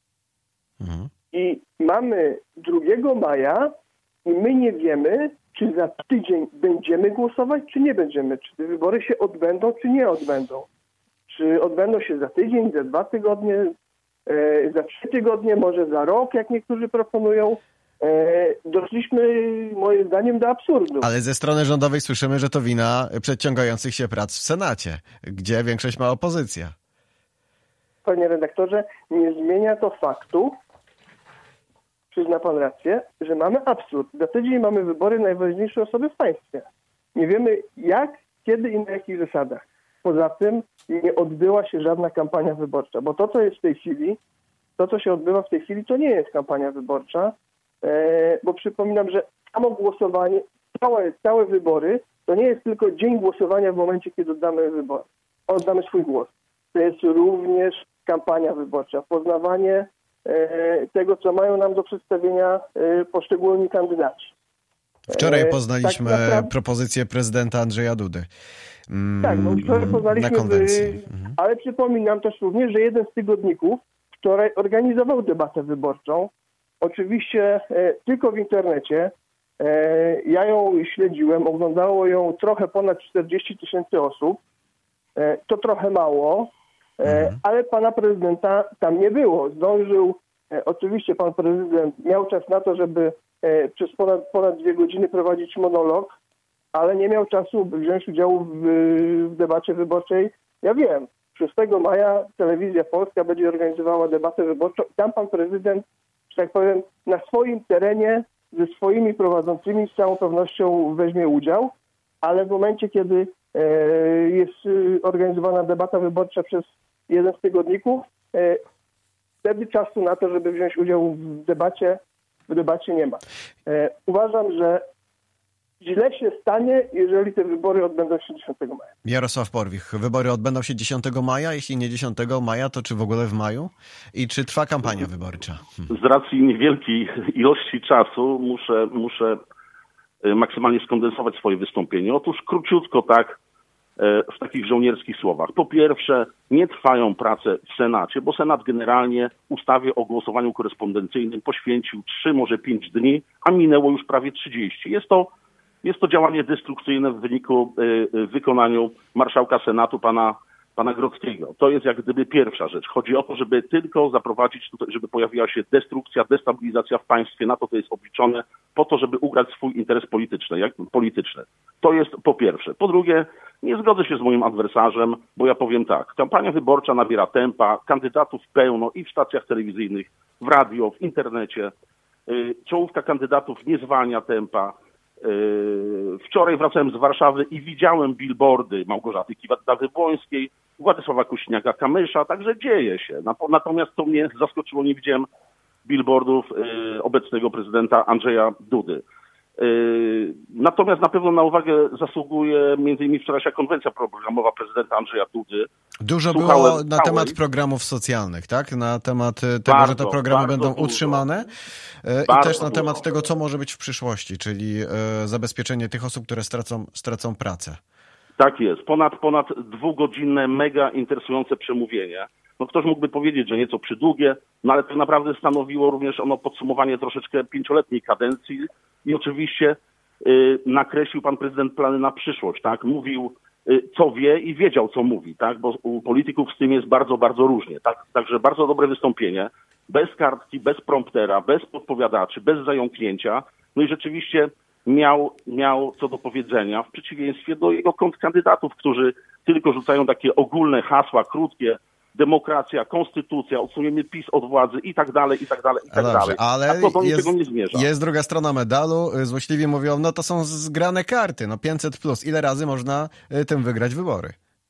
I mamy 2 maja i my nie wiemy, czy za tydzień będziemy głosować, czy nie będziemy. Czy te wybory się odbędą, czy nie odbędą. Czy odbędą się za tydzień, za 2 tygodnie, za 3 tygodnie, może za rok, jak niektórzy proponują. Doszliśmy, moim zdaniem, do absurdu. Ale ze strony rządowej słyszymy, że to wina przedciągających się prac w Senacie, gdzie większość ma opozycja. Panie redaktorze, nie zmienia to faktu, przyzna pan rację, że mamy absurd. Za tydzień mamy wybory najważniejszej osoby w państwie. Nie wiemy jak, kiedy i na jakich zasadach. Poza tym nie odbyła się żadna kampania wyborcza, bo to, co jest w tej chwili, to, co się odbywa w tej chwili, to nie jest kampania wyborcza, bo przypominam, że samo głosowanie, całe wybory, to nie jest tylko dzień głosowania w momencie, kiedy oddamy swój głos. To jest również kampania wyborcza, poznawanie tego, co mają nam do przedstawienia poszczególni kandydaci. Wczoraj poznaliśmy propozycję prezydenta Andrzeja Dudy. Tak, wczoraj poznaliśmy, na konwencji. Ale przypominam też również, że jeden z tygodników wczoraj organizował debatę wyborczą. Oczywiście tylko w internecie. Ja ją śledziłem, oglądało ją trochę ponad 40 000 osób. To trochę mało, ale pana prezydenta tam nie było. Zdążył, oczywiście pan prezydent miał czas na to, żeby przez ponad 2 godziny prowadzić monolog, ale nie miał czasu, by wziąć udziału w debacie wyborczej. Ja wiem, 6 maja Telewizja Polska będzie organizowała debatę wyborczą i tam pan prezydent, że tak powiem, na swoim terenie ze swoimi prowadzącymi z całą pewnością weźmie udział, ale w momencie, kiedy jest organizowana debata wyborcza przez jeden z tygodników, wtedy czasu na to, żeby wziąć udział w debacie nie ma. Uważam, że źle się stanie, jeżeli te wybory odbędą się 10 maja. Jarosław Porwich, wybory odbędą się 10 maja, jeśli nie 10 maja, to czy w ogóle w maju? I czy trwa kampania wyborcza? Z racji niewielkiej ilości czasu muszę maksymalnie skondensować swoje wystąpienie. Otóż króciutko tak, w takich żołnierskich słowach. Po pierwsze, nie trwają prace w Senacie, bo Senat generalnie ustawie o głosowaniu korespondencyjnym poświęcił 3, może 5 dni, a minęło już prawie 30. Jest to działanie destrukcyjne w wyniku wykonaniu marszałka Senatu, pana Grodzkiego. To jest jak gdyby pierwsza rzecz. Chodzi o to, żeby tylko zaprowadzić tutaj, żeby pojawiła się destrukcja, destabilizacja w państwie. Na to jest obliczone, po to, żeby ugrać swój interes polityczny. To jest po pierwsze. Po drugie, nie zgodzę się z moim adwersarzem, bo ja powiem tak. Kampania wyborcza nabiera tempa, kandydatów pełno i w stacjach telewizyjnych, w radio, w internecie. Czołówka kandydatów nie zwalnia tempa. Wczoraj wracałem z Warszawy i widziałem billboardy Małgorzaty Kidawy-Błońskiej, Władysława Kośniaka-Kamysza, także dzieje się. Natomiast to mnie zaskoczyło, nie widziałem billboardów obecnego prezydenta Andrzeja Dudy. Natomiast na pewno na uwagę zasługuje m.in. wczorajsza konwencja programowa prezydenta Andrzeja Dudy. Dużo było na temat programów socjalnych, tak? Na temat tego, że te programy będą utrzymane i też na temat tego, co może być w przyszłości, czyli zabezpieczenie tych osób, które stracą pracę. Tak jest. Ponad 2-godzinne, mega interesujące przemówienie. No ktoś mógłby powiedzieć, że nieco przydługie, no ale tak naprawdę stanowiło również ono podsumowanie troszeczkę 5-letniej kadencji i oczywiście nakreślił pan prezydent plany na przyszłość, tak? Mówił, co wie i wiedział, co mówi, tak? Bo u polityków z tym jest bardzo, bardzo różnie, tak? Także bardzo dobre wystąpienie, bez kartki, bez promptera, bez podpowiadaczy, bez zająknięcia, no i rzeczywiście miał co do powiedzenia, w przeciwieństwie do jego kontrkandydatów, którzy tylko rzucają takie ogólne hasła, krótkie, demokracja, konstytucja, odsuniemy PiS od władzy i tak dalej, i tak dalej, i tak dalej. Ale a to do niczego nie zmierza. Jest druga strona medalu. Złośliwi mówią, no to są zgrane karty, no 500+. Ile razy można tym wygrać wybory?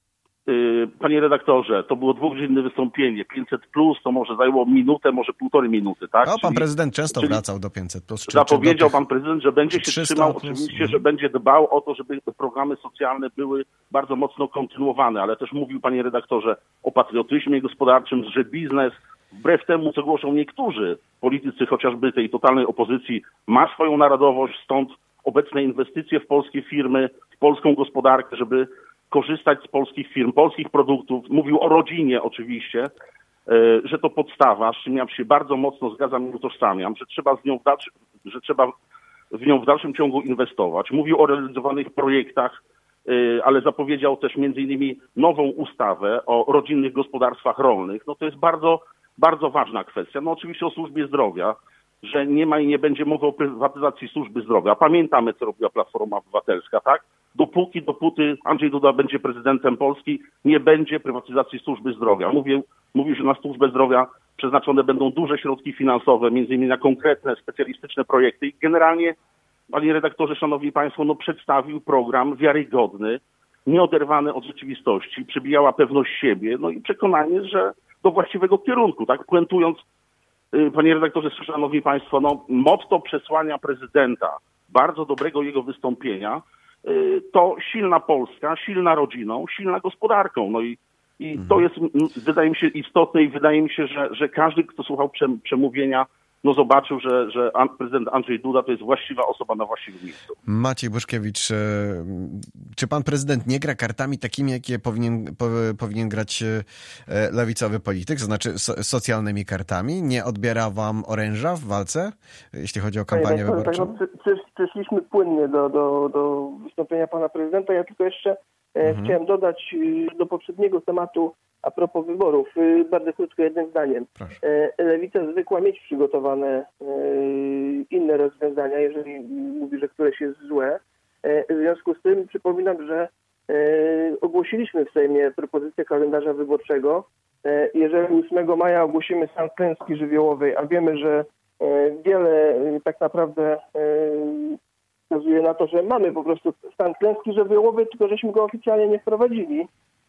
Panie redaktorze, to było 2-godzinne wystąpienie. 500+ to może zajęło minutę, może 1,5 minuty, tak? No, pan prezydent często wracał do 500+. Zapowiedział pan prezydent, że będzie się trzymał, oczywiście, że będzie dbał o to, żeby programy socjalne były bardzo mocno kontynuowane, ale też mówił, panie redaktorze, o patriotyzmie gospodarczym, że biznes wbrew temu, co głoszą niektórzy politycy, chociażby tej totalnej opozycji, ma swoją narodowość, stąd obecne inwestycje w polskie firmy, w polską gospodarkę, żeby korzystać z polskich firm, polskich produktów. Mówił o rodzinie oczywiście, że to podstawa, z czym ja się bardzo mocno zgadzam i utożsamiam, że trzeba w nią w dalszym ciągu inwestować. Mówił o realizowanych projektach, ale zapowiedział też między innymi nową ustawę o rodzinnych gospodarstwach rolnych. No to jest bardzo, bardzo ważna kwestia. No oczywiście o służbie zdrowia, że nie ma i nie będzie mowy o prywatyzacji służby zdrowia. Pamiętamy, co robiła Platforma Obywatelska, tak? Dopóty Andrzej Duda będzie prezydentem Polski, nie będzie prywatyzacji służby zdrowia. Mówił, że na służbę zdrowia przeznaczone będą duże środki finansowe, między innymi na konkretne, specjalistyczne projekty. I generalnie, panie redaktorze, szanowni państwo, no przedstawił program wiarygodny, nieoderwany od rzeczywistości, przybijała pewność siebie, no i przekonanie, że do właściwego kierunku, tak? Puentując, panie redaktorze, szanowni państwo, no motto przesłania prezydenta, bardzo dobrego jego wystąpienia, to silna Polska, silna rodziną, silna gospodarką. No i to jest, wydaje mi się, istotne i wydaje mi się, że każdy, kto słuchał przemówienia, no zobaczył, że prezydent Andrzej Duda to jest właściwa osoba na właściwym miejscu. Maciej Boszkiewicz, czy pan prezydent nie gra kartami takimi, jakie powinien grać lewicowy polityk, to znaczy socjalnymi kartami? Nie odbiera wam oręża w walce, jeśli chodzi o kampanię wyborczą? Przeszliśmy płynnie do wystąpienia pana prezydenta. Ja tylko jeszcze chciałem dodać do poprzedniego tematu a propos wyborów, bardzo krótko jednym zdaniem. Lewica zwykła mieć przygotowane inne rozwiązania, jeżeli mówi, że któreś jest złe. W związku z tym przypominam, że ogłosiliśmy w Sejmie propozycję kalendarza wyborczego. Jeżeli 8 maja ogłosimy stan klęski żywiołowej, a wiemy, że wiele tak naprawdę wskazuje na to, że mamy po prostu stan klęski żywiołowej, tylko żeśmy go oficjalnie nie wprowadzili,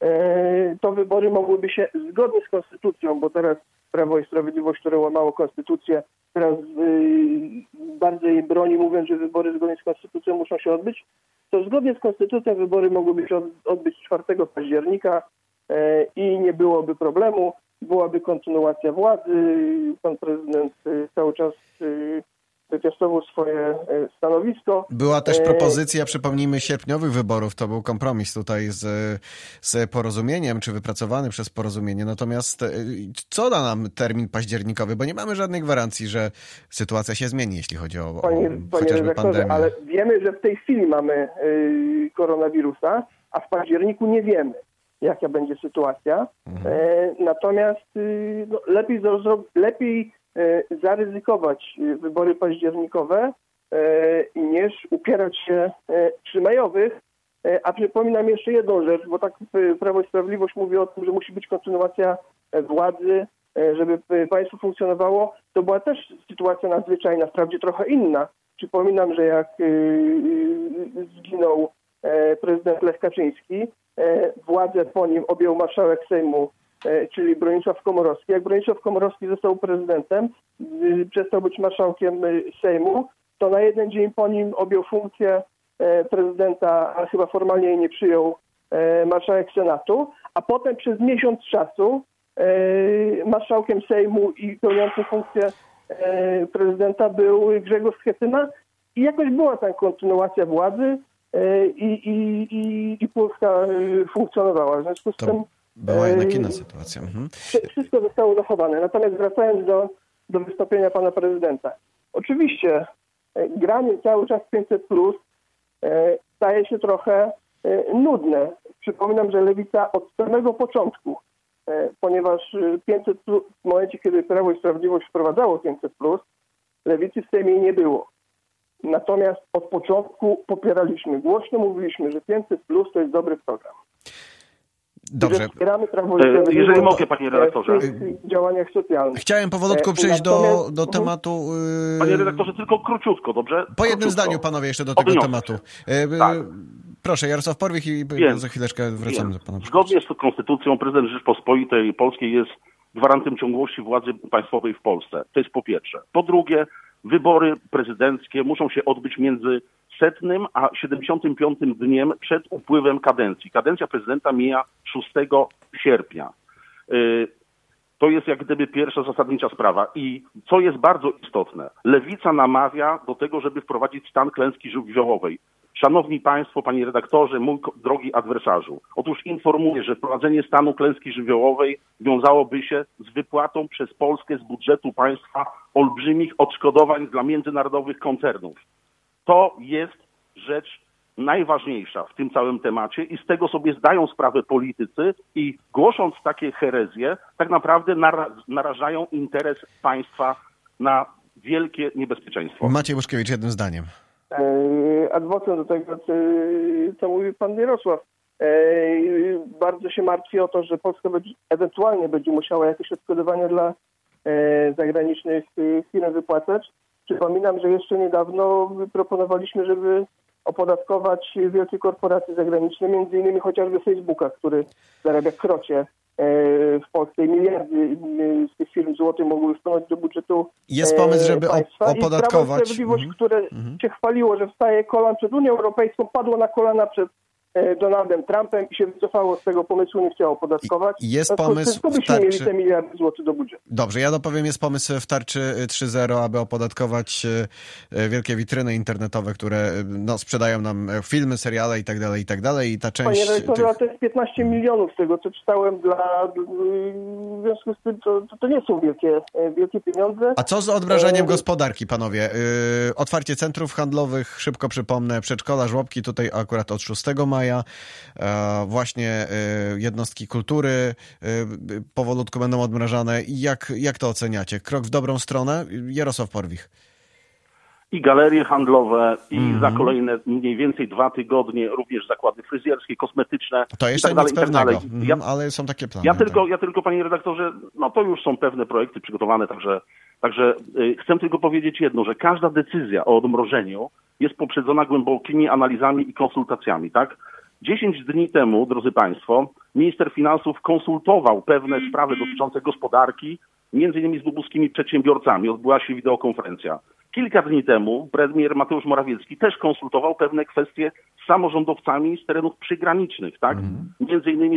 to wybory mogłyby się zgodnie z konstytucją, bo teraz Prawo i Sprawiedliwość, które łamało konstytucję, teraz bardzo jej broni, mówiąc, że wybory zgodnie z konstytucją muszą się odbyć, to zgodnie z konstytucją wybory mogłyby się odbyć 4 października i nie byłoby problemu, byłaby kontynuacja władzy. Pan prezydent cały czas wypiastował swoje stanowisko. Była też propozycja, przypomnijmy, sierpniowych wyborów. To był kompromis tutaj z Porozumieniem, czy wypracowany przez Porozumienie. Natomiast co da nam termin październikowy? Bo nie mamy żadnej gwarancji, że sytuacja się zmieni, jeśli chodzi o chociażby pandemię. Ale wiemy, że w tej chwili mamy koronawirusa, a w październiku nie wiemy, jaka będzie sytuacja. Natomiast lepiej zaryzykować wybory październikowe niż upierać się przy majowych. A przypominam jeszcze jedną rzecz, bo tak Prawo i Sprawiedliwość mówi o tym, że musi być kontynuacja władzy, żeby państwo funkcjonowało. To była też sytuacja nadzwyczajna, wprawdzie trochę inna. Przypominam, że jak zginął prezydent Lech Kaczyński, władzę po nim objął marszałek Sejmu, czyli Bronisław Komorowski. Jak Bronisław Komorowski został prezydentem, przestał być marszałkiem Sejmu, to na jeden dzień po nim objął funkcję prezydenta, ale chyba formalnie jej nie przyjął, marszałek Senatu, a potem przez miesiąc czasu marszałkiem Sejmu i pełniącym funkcję prezydenta był Grzegorz Schetyna i jakoś była ta kontynuacja władzy i Polska funkcjonowała. W związku z tym była jednak inna sytuacja. Wszystko zostało zachowane. Natomiast wracając do wystąpienia pana prezydenta. Oczywiście granie cały czas 500+ staje się trochę nudne. Przypominam, że Lewica od samego początku, ponieważ 500+, w momencie, kiedy Prawo i Sprawiedliwość wprowadzało 500+, Lewicy w Sejmie nie było. Natomiast od początku popieraliśmy, głośno mówiliśmy, że 500+ to jest dobry program. Dobrze. Jeżeli mogę, panie redaktorze. W działaniach socjalnych. Chciałem powolutku przejść do tematu. Panie redaktorze, tylko króciutko, dobrze? Po jednym zdaniu, panowie, jeszcze do tego tematu. Tak. Proszę, Jarosław Porwich i za chwileczkę wracamy do pana. Zgodnie z konstytucją prezydent Rzeczpospolitej Polskiej jest gwarantem ciągłości władzy państwowej w Polsce. To jest po pierwsze. Po drugie, wybory prezydenckie muszą się odbyć między 100. a 75. dniem przed upływem kadencji. Kadencja prezydenta mija 6 sierpnia. To jest jak gdyby pierwsza zasadnicza sprawa. I co jest bardzo istotne, Lewica namawia do tego, żeby wprowadzić stan klęski żywiołowej. Szanowni Państwo, Panie redaktorze, mój drogi adwersarzu, otóż informuję, że wprowadzenie stanu klęski żywiołowej wiązałoby się z wypłatą przez Polskę z budżetu państwa olbrzymich odszkodowań dla międzynarodowych koncernów. To jest rzecz najważniejsza w tym całym temacie i z tego sobie zdają sprawę politycy i głosząc takie herezje, tak naprawdę narażają interes państwa na wielkie niebezpieczeństwo. Maciej Łuszkiewicz, jednym zdaniem. Adwocem do tego, co mówi pan Jarosław. Bardzo się martwi o to, że Polska ewentualnie będzie musiała jakieś odszkodowania dla zagranicznych firm wypłacać. Przypominam, że jeszcze niedawno proponowaliśmy, żeby opodatkować wielkie korporacje zagraniczne, między innymi chociażby Facebooka, który zarabia krocie w Polsce i miliardy z tych firm złotych mogły wpłynąć do budżetu jest pomysł, żeby państwa. opodatkować. I Prawo i Sprawiedliwość, które się chwaliło, że wstaje kolan przed Unią Europejską, padło na kolana przed Donaldem Trumpem i się wycofało z tego pomysłu, nie chciało opodatkować. Jest pomysł w tarczy... mieli te miliardy złotych do budżetu. Dobrze, ja dopowiem, jest pomysł w tarczy 3.0, aby opodatkować wielkie witryny internetowe, które sprzedają nam filmy, seriale i tak dalej. I ta część... Panie redaktorze, to jest 15 milionów z tego, co czytałem w związku z tym to nie są wielkie pieniądze. A co z odmrażaniem gospodarki, panowie? Otwarcie centrów handlowych, szybko przypomnę, przedszkola, żłobki, tutaj akurat od 6 maja. Właśnie jednostki kultury powolutku będą odmrażane. Jak to oceniacie? Krok w dobrą stronę? Jarosław Porwich. I galerie handlowe, i za kolejne mniej więcej 2 tygodnie również zakłady fryzjerskie, kosmetyczne. To jeszcze i tak nic dalej, pewnego, ale są takie plany. Ja tylko, panie redaktorze, to już są pewne projekty przygotowane, także chcę tylko powiedzieć jedno, że każda decyzja o odmrożeniu jest poprzedzona głębokimi analizami i konsultacjami, tak? 10 dni temu, drodzy Państwo, minister finansów konsultował pewne sprawy dotyczące gospodarki, między innymi z lubuskimi przedsiębiorcami. Odbyła się wideokonferencja. Kilka dni temu premier Mateusz Morawiecki też konsultował pewne kwestie z samorządowcami z terenów przygranicznych, tak? Między innymi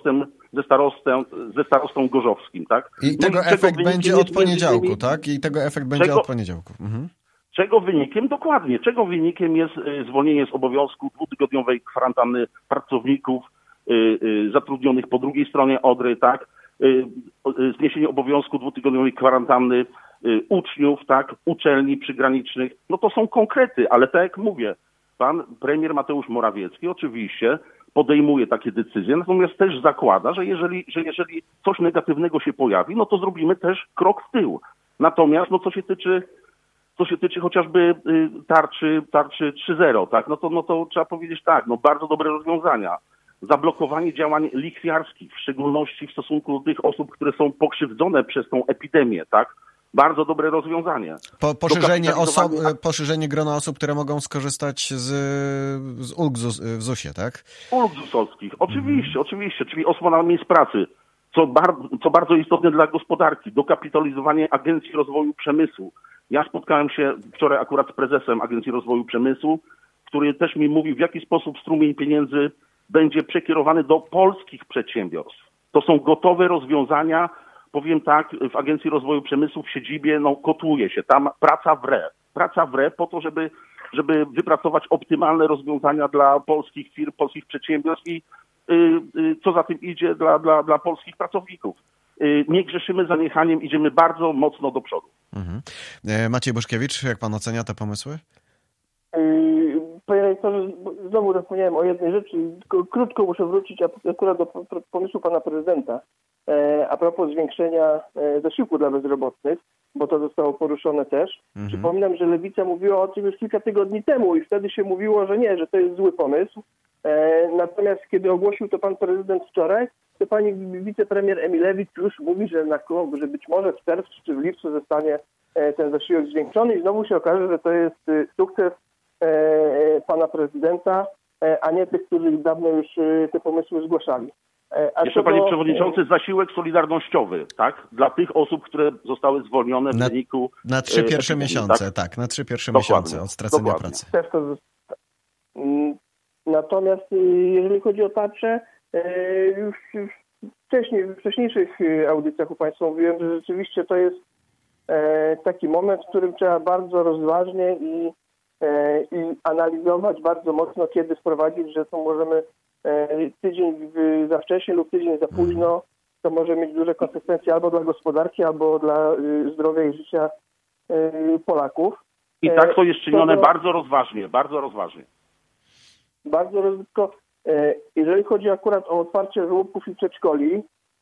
ze starostą gorzowskim, tak? I tego efekt będzie od poniedziałku, tak? I tego efekt będzie od poniedziałku. Czego wynikiem? Dokładnie. Czego wynikiem jest zwolnienie z obowiązku 2-tygodniowej kwarantanny pracowników zatrudnionych po drugiej stronie Odry, tak? Zniesienie obowiązku 2-tygodniowej kwarantanny uczniów, tak? Uczelni przygranicznych. To są konkrety, ale tak jak mówię, pan premier Mateusz Morawiecki oczywiście podejmuje takie decyzje, natomiast też zakłada, że jeżeli coś negatywnego się pojawi, to zrobimy też krok w tył. Natomiast co się tyczy chociażby tarczy 3.0, tak? To trzeba powiedzieć tak, bardzo dobre rozwiązania. Zablokowanie działań lichwiarskich, w szczególności w stosunku do tych osób, które są pokrzywdzone przez tą epidemię, tak? Bardzo dobre rozwiązanie. Poszerzenie grona osób, które mogą skorzystać z ulg w ZUS-ie, tak? Ulg ZUS-owskich, oczywiście, czyli osłona miejsc pracy. Co bardzo istotne dla gospodarki, dokapitalizowanie Agencji Rozwoju Przemysłu. Ja spotkałem się wczoraj akurat z prezesem Agencji Rozwoju Przemysłu, który też mi mówił, w jaki sposób strumień pieniędzy będzie przekierowany do polskich przedsiębiorstw. To są gotowe rozwiązania, powiem tak, w Agencji Rozwoju Przemysłu w siedzibie kotłuje się, tam praca wre po to, żeby wypracować optymalne rozwiązania dla polskich firm, polskich przedsiębiorstw i co za tym idzie dla polskich pracowników. Nie grzeszymy zaniechaniem, idziemy bardzo mocno do przodu. Maciej Buszkiewicz, jak pan ocenia te pomysły? Panie redaktorze, znowu zapomniałem o jednej rzeczy, tylko krótko muszę wrócić akurat do pomysłu pana prezydenta a propos zwiększenia zasiłku dla bezrobotnych, bo to zostało poruszone też. Przypominam, że Lewica mówiła o tym już kilka tygodni temu i wtedy się mówiło, że nie, że to jest zły pomysł. Natomiast kiedy ogłosił to pan prezydent wczoraj, to pani wicepremier Emilewicz już mówi, że być może w czerwcu czy w lipcu zostanie ten zasiłek zwiększony i znowu się okaże, że to jest sukces pana prezydenta, a nie tych, którzy dawno już te pomysły zgłaszali. Jeszcze, panie przewodniczący, zasiłek solidarnościowy, tak? Dla tych osób, które zostały zwolnione w wyniku... Na 3 pierwsze miesiące, tak? Na 3 pierwsze miesiące od stracenia pracy. Natomiast jeżeli chodzi o tarczę, już w wcześniejszych audycjach u Państwa mówiłem, że rzeczywiście to jest taki moment, w którym trzeba bardzo rozważnie i analizować bardzo mocno, kiedy wprowadzić, że to możemy tydzień za wcześnie lub tydzień za późno, to może mieć duże konsekwencje albo dla gospodarki, albo dla zdrowia i życia Polaków. I tak to jest czynione bardzo rozważnie, bardzo rozważnie. Tylko jeżeli chodzi akurat o otwarcie żłobków i przedszkoli,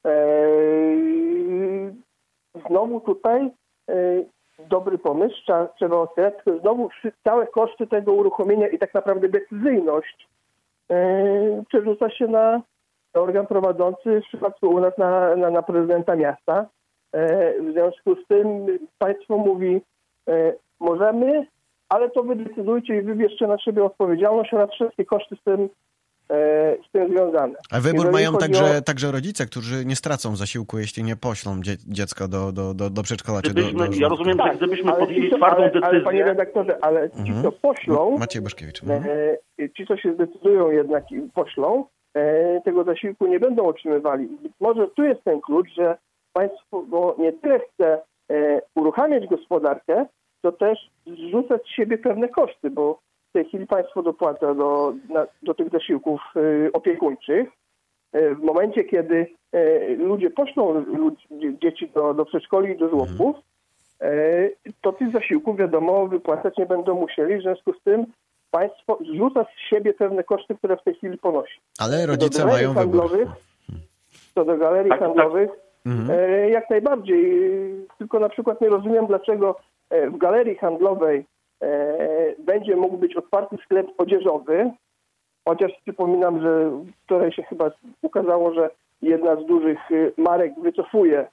znowu tutaj dobry pomysł, trzeba otwierać, tylko znowu całe koszty tego uruchomienia i tak naprawdę decyzyjność przerzuca się na organ prowadzący, w przypadku u nas na prezydenta miasta. W związku z tym państwo mówi, możemy, ale to wy decydujcie i wybierzcie na siebie odpowiedzialność oraz wszystkie koszty z tym związane. A wybór mają także rodzice, którzy nie stracą zasiłku, jeśli nie poślą dziecka do przedszkola czy do ja rozumiem, że gdybyśmy podjęli twardą decyzję... Ale panie redaktorze, ci, co poślą, Maciej Boszkiewicz. Ci, co się zdecydują jednak i poślą, tego zasiłku nie będą otrzymywali. Być może tu jest ten klucz, że państwo nie tyle chce uruchamiać gospodarkę, to też zrzucać z siebie pewne koszty, bo w tej chwili państwo dopłaca do tych zasiłków opiekuńczych. W momencie, kiedy ludzie poślą dzieci do przedszkoli i do żłobków, to tych zasiłków, wiadomo, wypłacać nie będą musieli. W związku z tym państwo zrzuca z siebie pewne koszty, które w tej chwili ponosi. Ale rodzice mają wybór. Co do galerii handlowych, jak najbardziej. Tylko na przykład nie rozumiem, dlaczego w galerii handlowej będzie mógł być otwarty sklep odzieżowy, chociaż przypominam, że wczoraj się chyba ukazało, że jedna z dużych marek wycofuje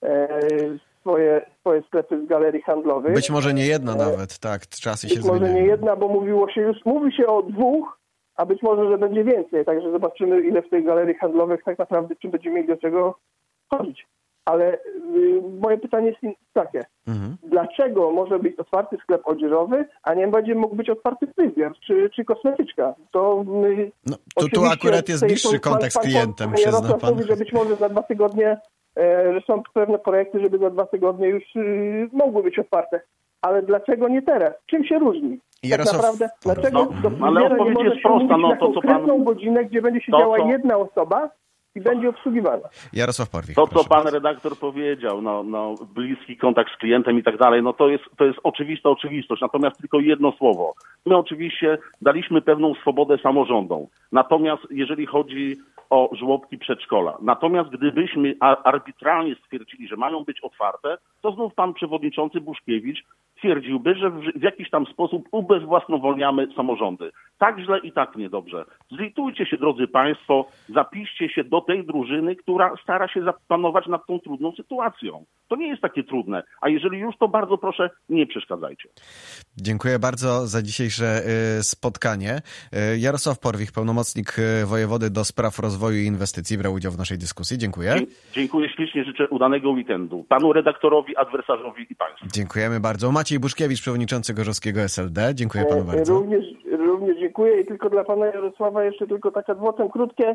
swoje sklepy z galerii handlowych. Być może nie jedna nawet, tak, czasy się zmieniają. Być może nie jedna, bo mówi się o 2, a być może, że będzie więcej, także zobaczymy, ile w tej galerii handlowych tak naprawdę, czy będziemy mieli do czego chodzić. Ale moje pytanie jest takie. Dlaczego może być otwarty sklep odzieżowy, a nie będzie mógł być otwarty fryzjer czy kosmetyczka? To tu akurat jest bliższy kontakt z klientem, przyzna pan. Mówi, że być może za 2 tygodnie, że są pewne projekty, żeby za 2 tygodnie już mogły być otwarte. Ale dlaczego nie teraz? Czym się różni? Jarosław... Tak naprawdę, dlaczego do ale odpowiedź jest prosta. Na konkretną godzinę, gdzie będzie siedziała jedna osoba i będzie obsługiwana. Jarosław Porwich. To, co pan redaktor powiedział, bliski kontakt z klientem i tak dalej, to jest oczywista oczywistość. Natomiast tylko jedno słowo. My oczywiście daliśmy pewną swobodę samorządom. Natomiast jeżeli chodzi o żłobki, przedszkola. Natomiast gdybyśmy arbitralnie stwierdzili, że mają być otwarte, to znów pan przewodniczący Buszkiewicz twierdziłby, że w jakiś tam sposób ubezwłasnowolniamy samorządy. Tak źle i tak niedobrze. Zlitujcie się, drodzy państwo, zapiszcie się do tej drużyny, która stara się zapanować nad tą trudną sytuacją. To nie jest takie trudne, a jeżeli już, to bardzo proszę, nie przeszkadzajcie. Dziękuję bardzo za dzisiejsze spotkanie. Jarosław Porwich, pełnomocnik wojewody do spraw rozwoju i inwestycji, brał udział w naszej dyskusji. Dziękuję. Dziękuję ślicznie, życzę udanego weekendu. Panu redaktorowi, adwersarzowi i państwu. Dziękujemy bardzo. Maciej Buszkiewicz, przewodniczący Gorzowskiego SLD. Dziękuję panu bardzo. Również dziękuję i tylko dla pana Jarosława jeszcze tylko takie adwocem krótkie.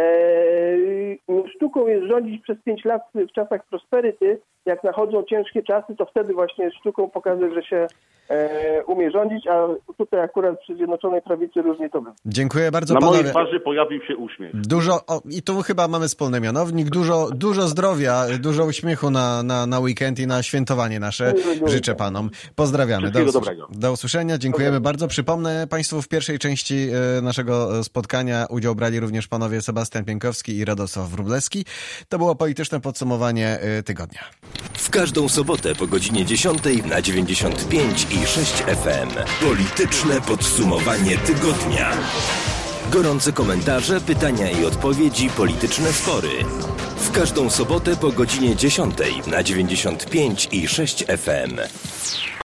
Sztuką jest rządzić przez 5 lat w czasach prosperity. Jak nachodzą ciężkie czasy, to wtedy właśnie sztuką pokazać, że się umie rządzić, a tutaj akurat przy Zjednoczonej Prawicy różnie to było. Dziękuję bardzo panowie. Na mojej twarzy pojawił się uśmiech. I tu chyba mamy wspólny mianownik. Dużo zdrowia, dużo uśmiechu na weekend i na świętowanie nasze. Życzę panom. Pozdrawiamy. Do usłyszenia. Dziękujemy bardzo. Przypomnę państwu, w pierwszej części naszego spotkania udział brali również panowie Sebastian Pienkowski i Radosław Wróblewski. To było polityczne podsumowanie tygodnia. W każdą sobotę po godzinie 10 na 95 i 6 FM. Polityczne podsumowanie tygodnia. Gorące komentarze, pytania i odpowiedzi, polityczne spory. W każdą sobotę po godzinie 10 na 95 i 6 FM.